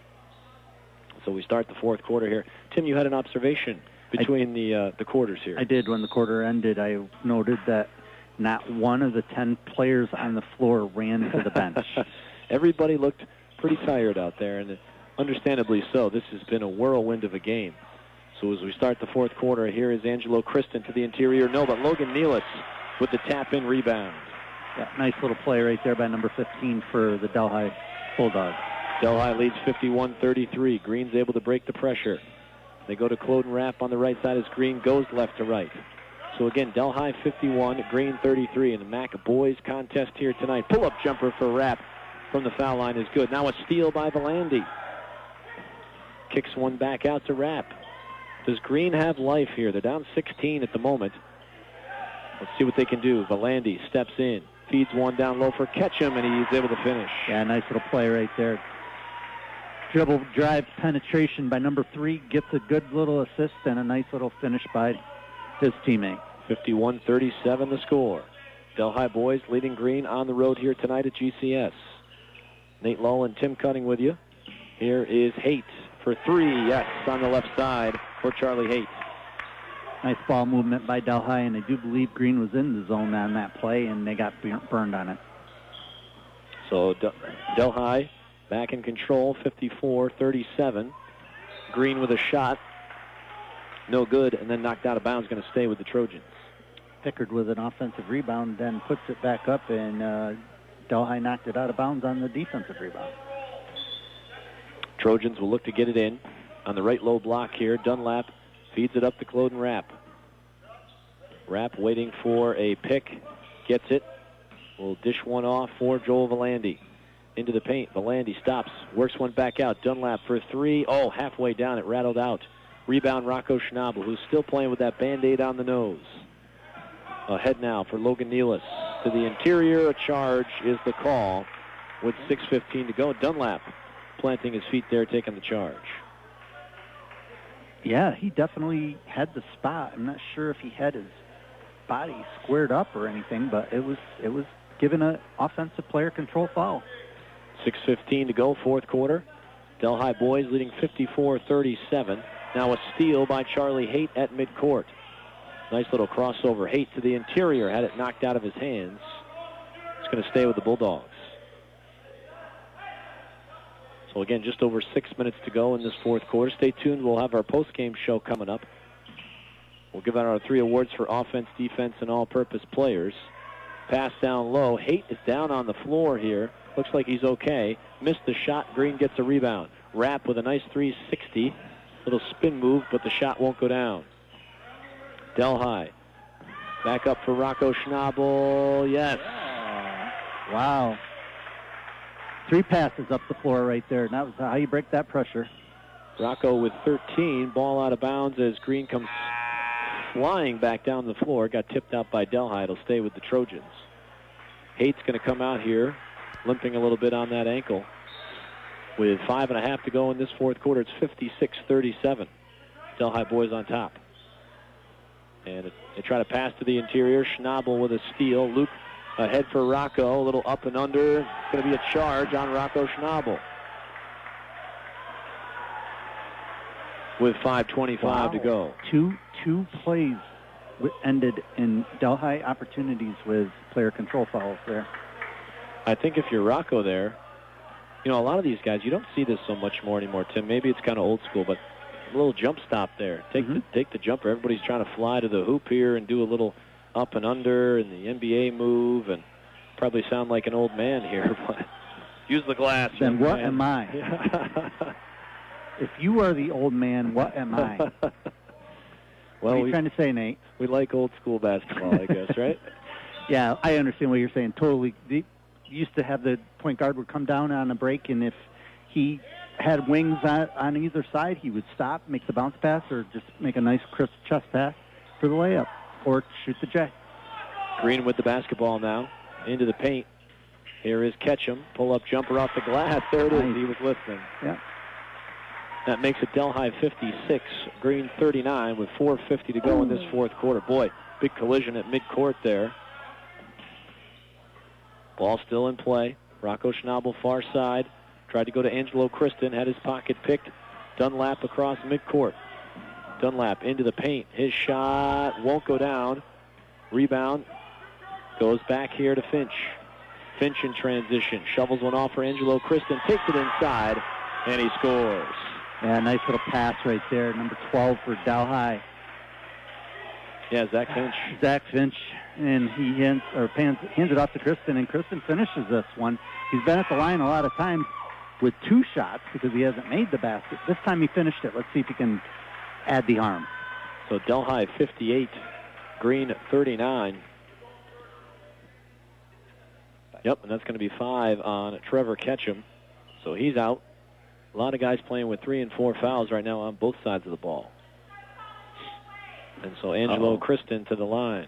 So we start the fourth quarter here. Tim, you had an observation between the quarters here. I did. When the quarter ended, I noted that not one of the 10 players on the floor ran to the bench. Everybody looked pretty tired out there, and understandably so. This has been a whirlwind of a game. So as we start the fourth quarter, here is Angelo Kristen to the interior. No, but Logan Nealis with the tap-in rebound. Yeah, nice little play right there by number 15 for the Delhi Bulldogs. Delhi leads 51-33. Green's able to break the pressure. They go to Cloden Rapp on the right side as Green goes left to right. So again, Delhi 51, Green 33 in the MAC boys contest here tonight. Pull-up jumper for Rapp from the foul line is good. Now a steal by Valandi. Kicks one back out to Rapp. Does Green have life here? They're down 16 at the moment. Let's see what they can do. Valandi steps in, feeds one down low for Ketchum, and he's able to finish. Yeah, nice little play right there. Dribble drive penetration by number 3, gets a good little assist and a nice little finish by his teammate. 51-37 the score. Delhi boys leading Green on the road here tonight at GCS. Nate Lull and Tim Cutting with you. Here is Haight for 3. Yes, on the left side for Charlie Haight. Nice ball movement by Delhi, and I do believe Green was in the zone on that play, and they got burned on it. So Delhi back in control, 54-37. Green with a shot. No good, and then knocked out of bounds, going to stay with the Trojans. Pickard with an offensive rebound, then puts it back up, and Delhi knocked it out of bounds on the defensive rebound. Trojans will look to get it in. On the right low block here, Dunlap feeds it up to Cloden Rapp. Rapp waiting for a pick. Gets it. Will dish one off for Joel Valandi. Into the paint. Valandi stops. Works one back out. Dunlap for 3. Oh, halfway down. It rattled out. Rebound Rocco Schnabel, who's still playing with that Band-Aid on the nose. Ahead now for Logan Nealis. To the interior, a charge is the call with 6:15 to go. Dunlap planting his feet there, taking the charge. Yeah, he definitely had the spot. I'm not sure if he had his body squared up or anything, but it was given an offensive player control foul. 6:15 to go, fourth quarter. Delhi boys leading 54-37. Now a steal by Charlie Haight at midcourt. Nice little crossover. Haight to the interior, had it knocked out of his hands. It's going to stay with the Bulldogs. So again, just over 6 minutes to go in this fourth quarter. Stay tuned. We'll have our post-game show coming up. We'll give out our 3 awards for offense, defense, and all-purpose players. Pass down low. Haight is down on the floor here. Looks like he's okay. Missed the shot. Green gets a rebound. Rapp with a nice 360. Little spin move, but the shot won't go down. Delhi. Back up for Rocco Schnabel. Yes. Wow. 3 passes up the floor right there, and that was how you break that pressure. Rocco with 13. Ball out of bounds as Green comes flying back down the floor. Got tipped out by Delhi. It'll stay with the Trojans. Hate's going to come out here, limping a little bit on that ankle. With 5.5 to go in this fourth quarter, it's 56-37. Delhi boys on top. And they try to pass to the interior. Schnabel with a steal. Luke ahead for Rocco. A little up and under. It's going to be a charge on Rocco Schnabel. With 5:25 to go. Two plays ended in Delhi opportunities with player control fouls there. I think if you're Rocco there, a lot of these guys, you don't see this so much more anymore, Tim. Maybe it's kind of old school, but a little jump stop there. Take the jumper. Everybody's trying to fly to the hoop here and do a little up and under and the NBA move, and probably sound like an old man here, but use the glass. Then what am I? If you are the old man, what am I? Well, what are you trying to say, Nate? We like old school basketball, I guess, right? Yeah, I understand what you're saying. Totally. You used to have the point guard would come down on a break, and if he had wings on either side, he would stop, make the bounce pass, or just make a nice crisp chest pass for the layup, or shoot the J. Green with the basketball now, into the paint. Here is Ketchum. Pull-up jumper off the glass. There it is. He was listening. Yeah. That makes it Delhi 56, Green 39 with 4:50 to go in this fourth quarter. Boy, big collision at midcourt there. Ball still in play. Rocco Schnabel far side. Tried to go to Angelo Kristen. Had his pocket picked. Dunlap across midcourt. Dunlap into the paint. His shot won't go down. Rebound goes back here to Finch. Finch in transition. Shovels one off for Angelo Kristen. Takes it inside, and he scores. Yeah, nice little pass right there. Number 12 for Delhi. Yeah, Zach Finch. Zach Finch, and he hands it off to Kristen, and Kristen finishes this one. He's been at the line a lot of times with 2 shots because he hasn't made the basket. This time he finished it. Let's see if he can add the arm. So Delhi 58, Green 39. Yep, and that's going to be 5 on Trevor Ketchum. So he's out. A lot of guys playing with 3 and 4 fouls right now on both sides of the ball. And so Angelo Kristen to the line.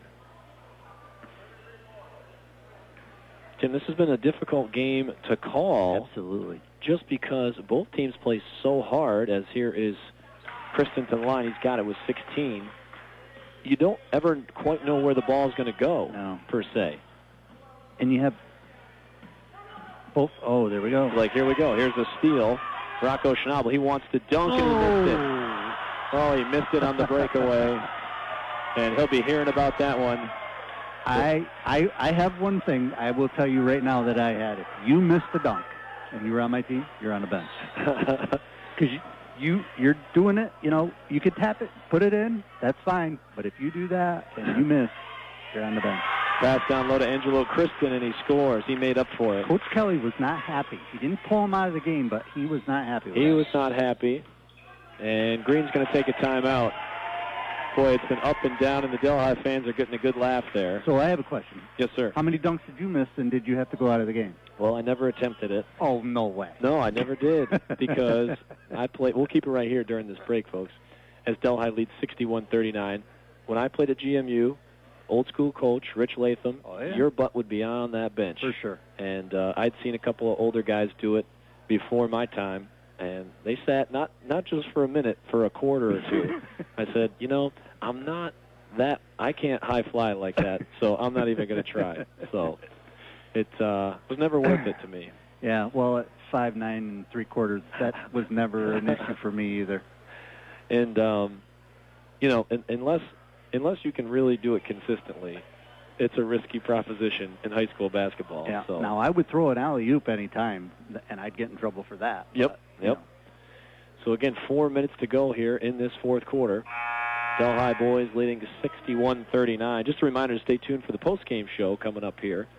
Tim, this has been a difficult game to call. Absolutely. Just because both teams play so hard, as here is Kristen to the line. He's got it with 16. You don't ever quite know where the ball is going to go, per se. And you have both. Oh, there we go. Like, here we go. Here's the steal. Rocco Schnabel, he wants to dunk, and he missed it. Oh, he missed it on the breakaway. And he'll be hearing about that one. I have one thing I will tell you right now that I had. If you missed the dunk and you were on my team, you're on the bench. Because you're doing it, you could tap it, put it in, that's fine. But if you do that and you miss, you're on the bench. Pass down low to Angelo Kristen, and he scores. He made up for it. Coach Kelly was not happy. He didn't pull him out of the game, but he was not happy with it. He was not happy. And Green's going to take a timeout. Boy, it's been up and down, and the Delhi fans are getting a good laugh there. So I have a question. Yes, sir. How many dunks did you miss, and did you have to go out of the game? Well, I never attempted it. Oh, no way. No, I never did, because I played. We'll keep it right here during this break, folks, as Delhi leads 61-39. When I played at GMU, old school coach, Rich Latham, your butt would be on that bench. For sure. And I'd seen a couple of older guys do it before my time, and they sat not just for a minute, for a quarter or two. I said, I'm not that, I can't high fly like that, so I'm not even going to try. So it was never worth it to me. Yeah, well, at 5'9 3/4, that was never an issue for me either. And, unless you can really do it consistently, it's a risky proposition in high school basketball. Yeah. So. Now, I would throw an alley-oop any time, and I'd get in trouble for that. Yep. So, again, 4 minutes to go here in this fourth quarter. Delhi boys leading to 61-39. Just a reminder to stay tuned for the post-game show coming up here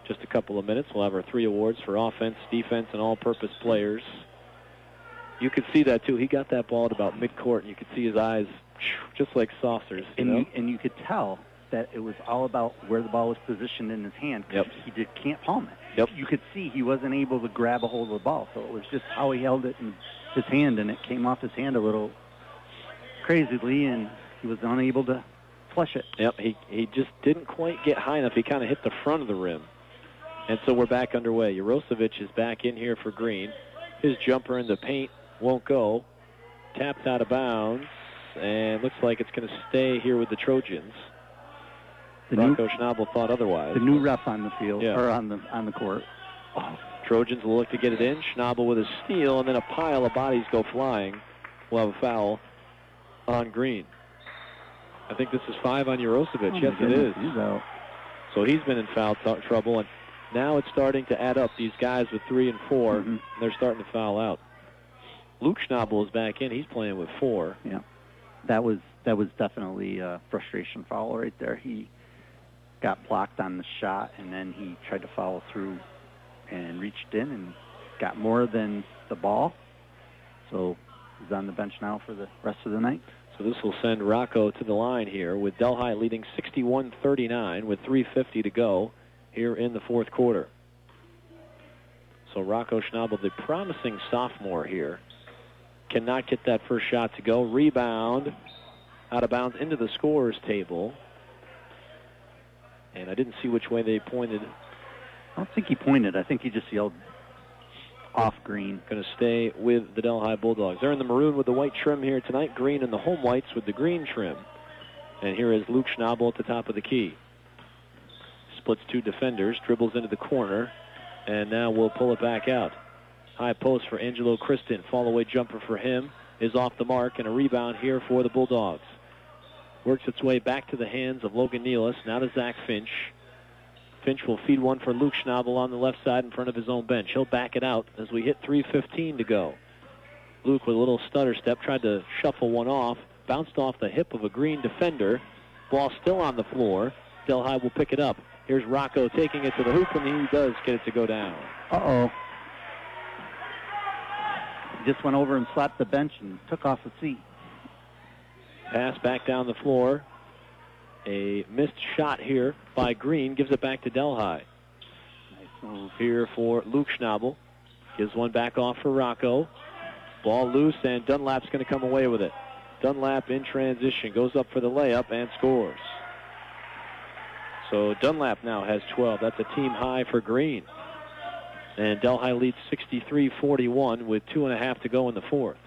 just a couple of minutes. We'll have our 3 awards for offense, defense, and all-purpose players. You could see that, too. He got that ball at about midcourt, and you could see his eyes just like saucers. And you could tell that it was all about where the ball was positioned in his hand. Yep. He can't palm it. Yep. You could see he wasn't able to grab a hold of the ball, so it was just how he held it in his hand, and it came off his hand a little crazily, and he was unable to flush it. Yep, he just didn't quite get high enough. He kind of hit the front of the rim. And so we're back underway. Jarosevic is back in here for Green. His jumper in the paint won't go. Tapped out of bounds, and looks like it's going to stay here with the Trojans. Rocco Schnabel thought otherwise. The new ref on the field, Yeah. or on the court. Oh, Trojans will look to get it in. Schnabel with a steal, and then a pile of bodies go flying. We'll have a foul on Green. I think this is 5 on Jarosevic. Oh, Yes, it is. He's out. So he's been in foul trouble, and now it's starting to add up. These guys with 3 and 4, they're starting to foul out. Luke Schnabel is back in. He's playing with 4. Yeah, that was definitely a frustration foul right there. He got blocked on the shot, and then he tried to follow through and reached in and got more than the ball. So he's on the bench now for the rest of the night. So this will send Rocco to the line here with Delhi leading 61-39 with 3:50 to go here in the fourth quarter. So Rocco Schnabel, the promising sophomore here, cannot get that first shot to go. Rebound out of bounds into the scorer's table. And I didn't see which way they pointed. I don't think he pointed. I think he just yelled off Green. Going to stay with the Delhi Bulldogs. They're in the maroon with the white trim here tonight. Green and the home whites with the green trim. And here is Luke Schnabel at the top of the key. Splits 2 defenders, dribbles into the corner, and now we'll pull it back out. High post for Angelo Kristen. Fall-away jumper for him is off the mark, and a rebound here for the Bulldogs. Works its way back to the hands of Logan Nealis. Now to Zach Finch. Finch will feed one for Luke Schnabel on the left side in front of his own bench. He'll back it out as we hit 3:15 to go. Luke with a little stutter step, tried to shuffle one off, bounced off the hip of a Green defender. Ball still on the floor. Delhi will pick it up. Here's Rocco taking it to the hoop, and he does get it to go down. Uh-oh. He just went over and slapped the bench and took off a seat. Pass back down the floor. A missed shot here by Green. Gives it back to Delhi. Nice move here for Luke Schnabel. Gives one back off for Rocco. Ball loose, and Dunlap's going to come away with it. Dunlap in transition. Goes up for the layup and scores. So Dunlap now has 12. That's a team high for Green. And Delhi leads 63-41 with 2.5 to go in the fourth.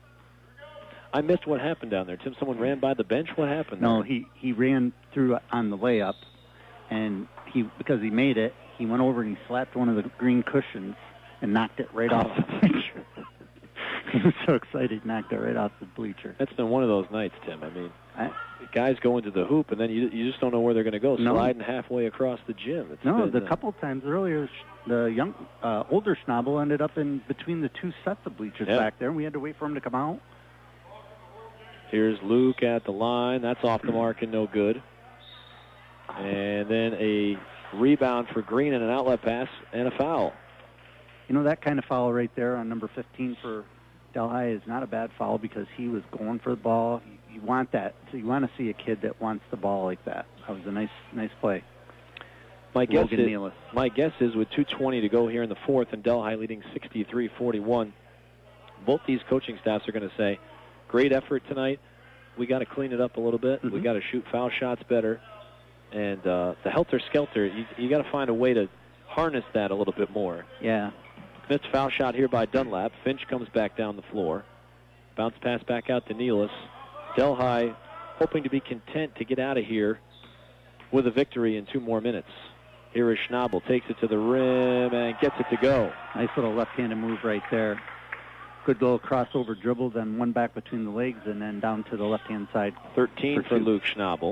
I missed what happened down there. Tim, someone ran by the bench. What happened No, there? he ran through on the layup, and because he made it, he went over and he slapped one of the green cushions and knocked it right off the bleacher. He was so excited, he knocked it right off the bleacher. That's been one of those nights, Tim. I mean, guys go into the hoop, and then you just don't know where they're going to go, sliding halfway across the gym. The couple times earlier, the young, older Schnabel ended up in between the 2 sets of bleachers back there, and we had to wait for him to come out. Here's Luke at the line. That's off the mark and no good. And then a rebound for Green and an outlet pass and a foul. You know, that kind of foul right there on number 15 for Delhi is not a bad foul because he was going for the ball. You want that. So you want to see a kid that wants the ball like that. That was a nice play. My guess is with 2:20 to go here in the fourth and Delhi leading 63-41, both these coaching staffs are going to say, great effort tonight. We got to clean it up a little bit. We got to shoot foul shots better. And the helter-skelter, you got to find a way to harness that a little bit more. Yeah. Missed foul shot here by Dunlap. Finch comes back down the floor. Bounce pass back out to Nealis. Delhi hoping to be content to get out of here with a victory in 2 more minutes. Here is Schnabel. Takes it to the rim and gets it to go. Nice little left-handed move right there. Good little crossover dribble, then one back between the legs, and then down to the left-hand side. 13 for Luke Schnabel.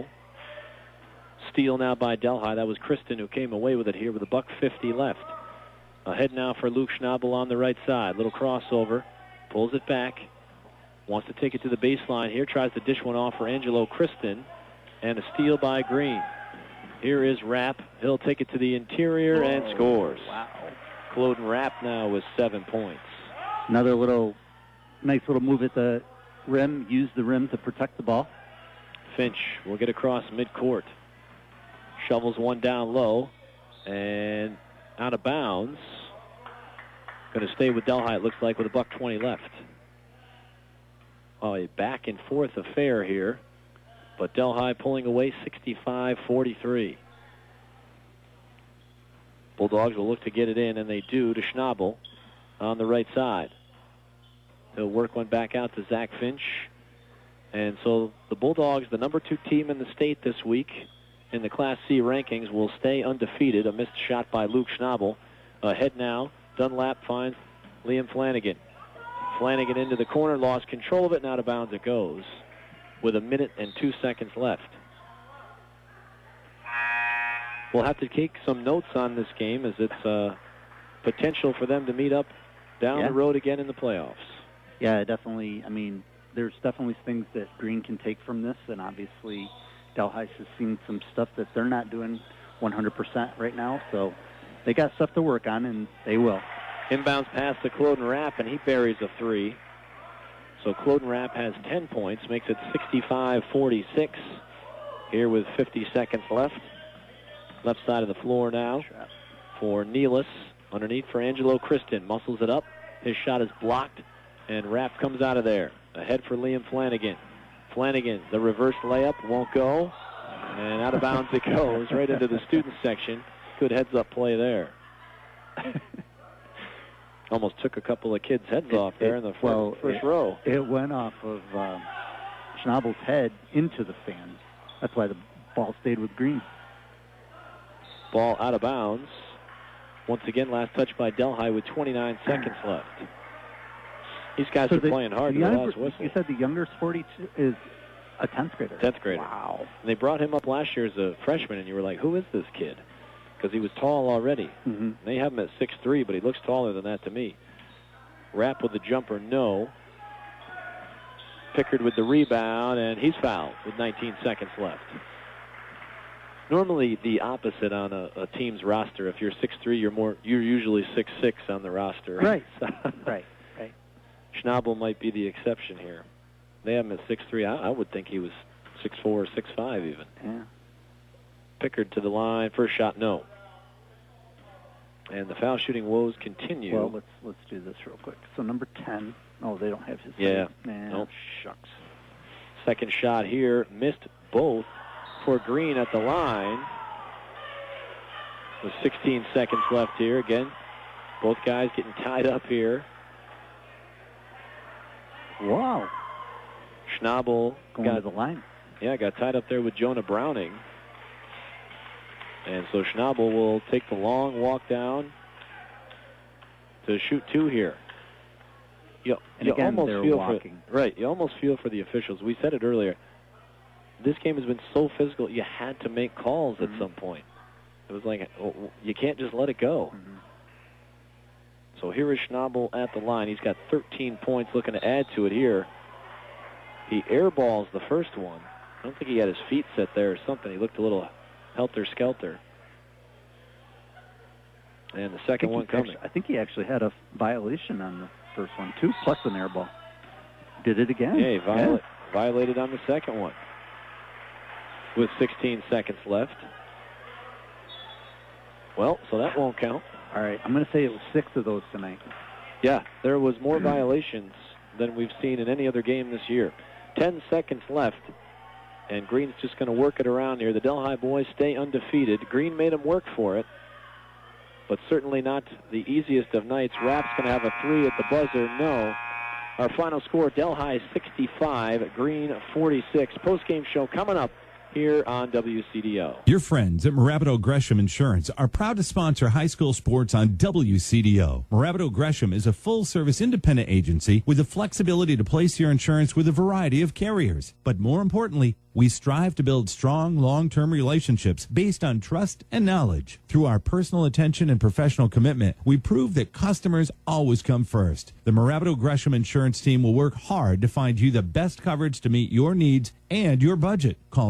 Steal now by Delhi. That was Kristen who came away with it here with $1:50 left. Ahead now for Luke Schnabel on the right side. Little crossover. Pulls it back. Wants to take it to the baseline here. Tries to dish one off for Angelo Kristen. And a steal by Green. Here is Rapp. He'll take it to the interior and scores. Wow. Cloden Rapp now with 7 points. Another nice little move at the rim. Use the rim to protect the ball. Finch will get across midcourt. Shovels one down low and out of bounds. Going to stay with Delhi, it looks like, with $1:20 left. Oh, a back and forth affair here, but Delhi pulling away 65-43. Bulldogs will look to get it in, and they do to Schnabel on the right side. He'll work one back out to Zach Finch. And so the Bulldogs, the number 2 team in the state this week in the Class C rankings, will stay undefeated. A missed shot by Luke Schnabel. Ahead now, Dunlap finds Liam Flanagan. Flanagan into the corner, lost control of it, and out of bounds it goes with 1 minute and 2 seconds left. We'll have to take some notes on this game as it's potential for them to meet up down the road again in the playoffs. Yeah, definitely. I mean, there's definitely things that Green can take from this, and obviously Delhi has seen some stuff that they're not doing 100% right now, so they got stuff to work on, and they will. Inbounds pass to Cloden Rapp, and he buries a 3. So Cloden Rapp has 10 points, makes it 65-46 here with 50 seconds left. Left side of the floor now for Nealis. Underneath for Angelo Kristen. Muscles it up. His shot is blocked, and Rapp comes out of there. Ahead for Liam Flanagan. Flanagan, the reverse layup, won't go. And out of bounds it goes, right into the student section. Good heads-up play there. Almost took a couple of kids' heads off there in the first row. It went off of Schnabel's head into the fans. That's why the ball stayed with Green. Ball out of bounds. Once again, last touch by Delhi with 29 seconds left. These guys are playing hard to the last whistle. You said the younger sport is a 10th grader. 10th grader. Wow. And they brought him up last year as a freshman, and you were like, who is this kid? Because he was tall already. Mm-hmm. They have him at 6'3", but he looks taller than that to me. Rapp with the jumper, no. Pickard with the rebound, and he's fouled with 19 seconds left. Normally the opposite on a team's roster. If you're 6'3", you're usually 6'6" on the roster. Right. Right. Schnabel might be the exception here. They have him at 6'3". I would think he was 6'4" or 6'5" even. Yeah. Pickard to the line. First shot, no. And the foul shooting woes continue. Well, let's do this real quick. So number 10. Oh, they don't have his. Yeah. Nope. Shucks. Second shot here. Missed both for Green at the line. With 16 seconds left here. Again, both guys getting tied up here. Wow. Schnabel going to the line. Yeah, got tied up there with Jonah Browning. And so Schnabel will take the long walk down to shoot 2 here. You again, almost they're feel walking. You almost feel for the officials. We said it earlier. This game has been so physical, you had to make calls at some point. It was like, you can't just let it go. Mm-hmm. So here is Schnabel at the line. He's got 13 points, looking to add to it here. He airballs the first one. I don't think he had his feet set there or something. He looked a little helter-skelter. And the second one coming. I think he actually had a violation on the first one, too, plus an air ball. Did it again. Yeah, he violated on the second one. With 16 seconds left. Well, so that won't count. All right, I'm going to say it was 6 of those tonight. Yeah, there was more violations than we've seen in any other game this year. 10 seconds left, and Green's just going to work it around here. The Delhi boys stay undefeated. Green made them work for it, but certainly not the easiest of nights. Rapp's going to have a 3 at the buzzer. No. Our final score, Delhi 65, Green 46. Post-game show coming up here on WCDO. Your friends at Marabato Gresham Insurance are proud to sponsor high school sports on WCDO. Marabato Gresham is a full-service independent agency with the flexibility to place your insurance with a variety of carriers. But more importantly, we strive to build strong, long-term relationships based on trust and knowledge. Through our personal attention and professional commitment, we prove that customers always come first. The Marabato Gresham Insurance team will work hard to find you the best coverage to meet your needs and your budget. Call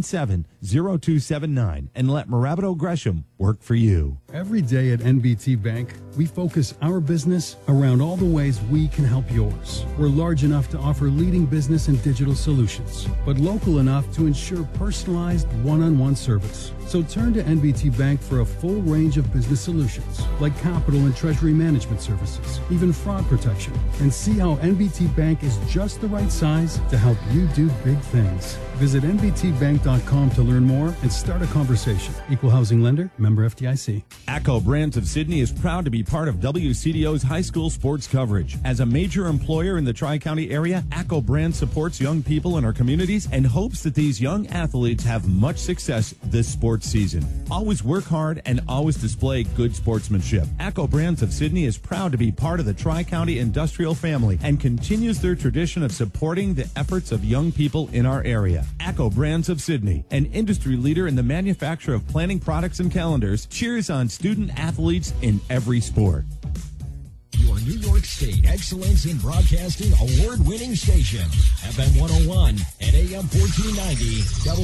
217-0279 and let Morabito Gresham work for you. Every day at NBT Bank, we focus our business around all the ways we can help yours. We're large enough to offer leading business and digital solutions, but local enough to ensure personalized one-on-one service. So turn to NBT Bank for a full range of business solutions, like capital and treasury management services, even fraud protection, and see how NBT Bank is just the right size to help you do big things. Visit nbtbank.com to learn more and start a conversation. Equal housing lender, member FDIC. ACCO Brands of Sydney is proud to be part of WCDO's high school sports coverage. As a major employer in the Tri-County area, ACCO Brands supports young people in our communities and hopes that these young athletes have much success this sports season. Always work hard and always display good sportsmanship. ACCO Brands of Sydney is proud to be part of the Tri-County industrial family and continues their tradition of supporting the efforts of young people in our area. ACCO Brands of Sydney, an industry leader in the manufacture of planning products and calendars, cheers on student athletes in every sport. Your New York State Excellence in Broadcasting award-winning station, FM 101 and AM 1490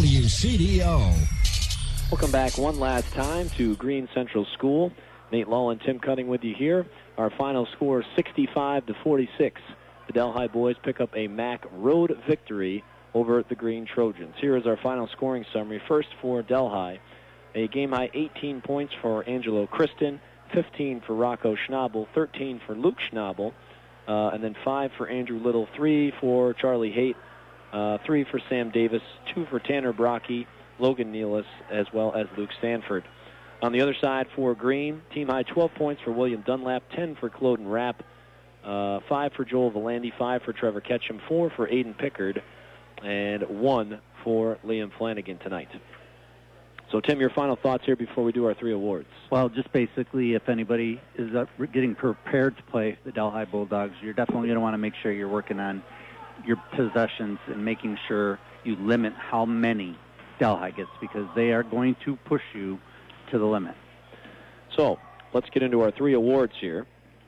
WCDO. Welcome back one last time to Green Central School. Nate Lull and Tim Cutting with you here. Our final score, 65-46. The Delhi boys pick up a MAC road victory over the Green Trojans. Here is our final scoring summary. First for Delhi, a game-high 18 points for Angelo Kristen, 15 for Rocco Schnabel, 13 for Luke Schnabel, and then 5 for Andrew Little, 3 for Charlie Haight, 3 for Sam Davis, 2 for Tanner Brocky, Logan Nealis, as well as Luke Stanford. On the other side for Green, team-high 12 points for William Dunlap, 10 for Cloden Rapp, 5 for Joel Volandi, 5 for Trevor Ketchum, 4 for Aiden Pickard, and 1 for Liam Flanagan tonight. So, Tim, your final thoughts here before we do our 3 awards. Well, just basically, if anybody is getting prepared to play the Delhi Bulldogs, you're definitely going to want to make sure you're working on your possessions and making sure you limit how many Delhi gets, because they are going to push you to the limit. So, let's get into our 3 awards here.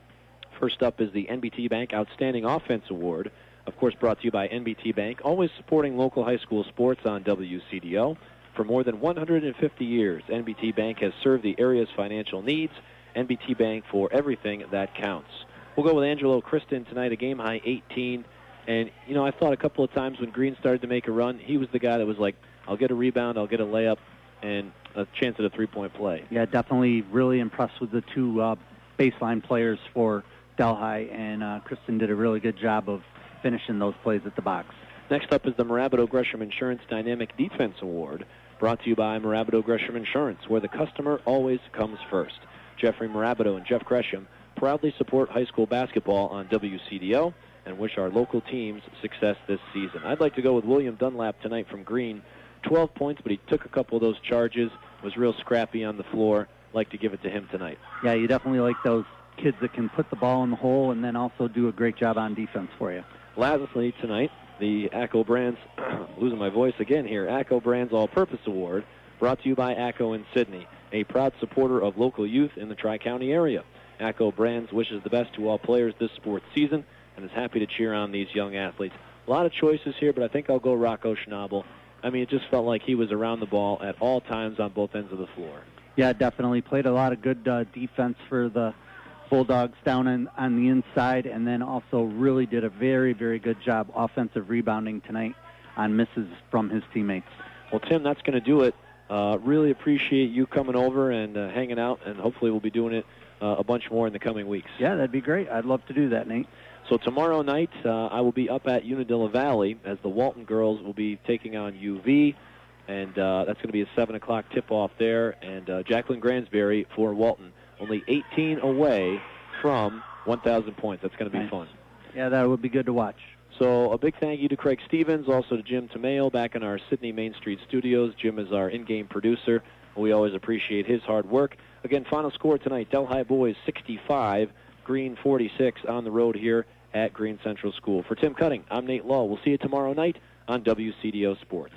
First up is the NBT Bank Outstanding Offense Award. Of course, brought to you by NBT Bank, always supporting local high school sports on WCDO. For more than 150 years, NBT Bank has served the area's financial needs. NBT Bank for everything that counts. We'll go with Angelo Kristen tonight, a game-high 18. And, you know, I thought a couple of times when Green started to make a run, he was the guy that was like, I'll get a rebound, I'll get a layup, and a chance at a three-point play. Yeah, definitely really impressed with the 2 baseline players for Delhi, and Kristen did a really good job of finishing those plays at the box. Next up is the Morabito Gresham Insurance Dynamic Defense Award, brought to you by Morabito Gresham Insurance, where the customer always comes first. Jeffrey Morabito and Jeff Gresham proudly support high school basketball on WCDO and wish our local teams success this season. I'd like to go with William Dunlap tonight from Green. 12 points, but he took a couple of those charges, was real scrappy on the floor. Like to give it to him tonight. Yeah, you definitely like those kids that can put the ball in the hole and then also do a great job on defense for you. Lastly, tonight, the ACCO Brands, losing my voice again here, ACCO Brands All-Purpose Award, brought to you by ACCO in Sydney, a proud supporter of local youth in the Tri-County area. ACCO Brands wishes the best to all players this sports season and is happy to cheer on these young athletes. A lot of choices here, but I think I'll go Rocco Schnabel. I mean, it just felt like he was around the ball at all times on both ends of the floor. Yeah, definitely. Played a lot of good defense for the Bulldogs down on the inside, and then also really did a very, very good job offensive rebounding tonight on misses from his teammates. Well, Tim, that's going to do it. Really appreciate you coming over and hanging out, and hopefully we'll be doing it a bunch more in the coming weeks. Yeah, that'd be great. I'd love to do that, Nate. So tomorrow night, I will be up at Unadilla Valley as the Walton girls will be taking on UV, and that's going to be a 7 o'clock tip-off there. And Jacqueline Gransberry for Walton, only 18 away from 1,000 points. That's going to be fun. Yeah, that would be good to watch. So a big thank you to Craig Stevens, also to Jim Tomeo back in our Sydney Main Street studios. Jim is our in-game producer. We always appreciate his hard work. Again, final score tonight, Delhi boys 65, Green 46 on the road here at Green Central School. For Tim Cutting, I'm Nate Lull. We'll see you tomorrow night on WCDO Sports.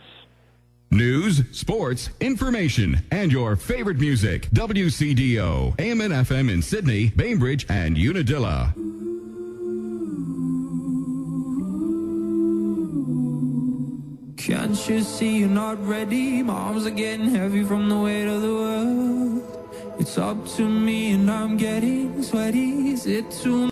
News, sports, information, and your favorite music. WCDO, AM and FM in Sydney, Bainbridge, and Unadilla. Can't you see you're not ready? My arms are getting heavy from the weight of the world. It's up to me and I'm getting sweaty. Is it too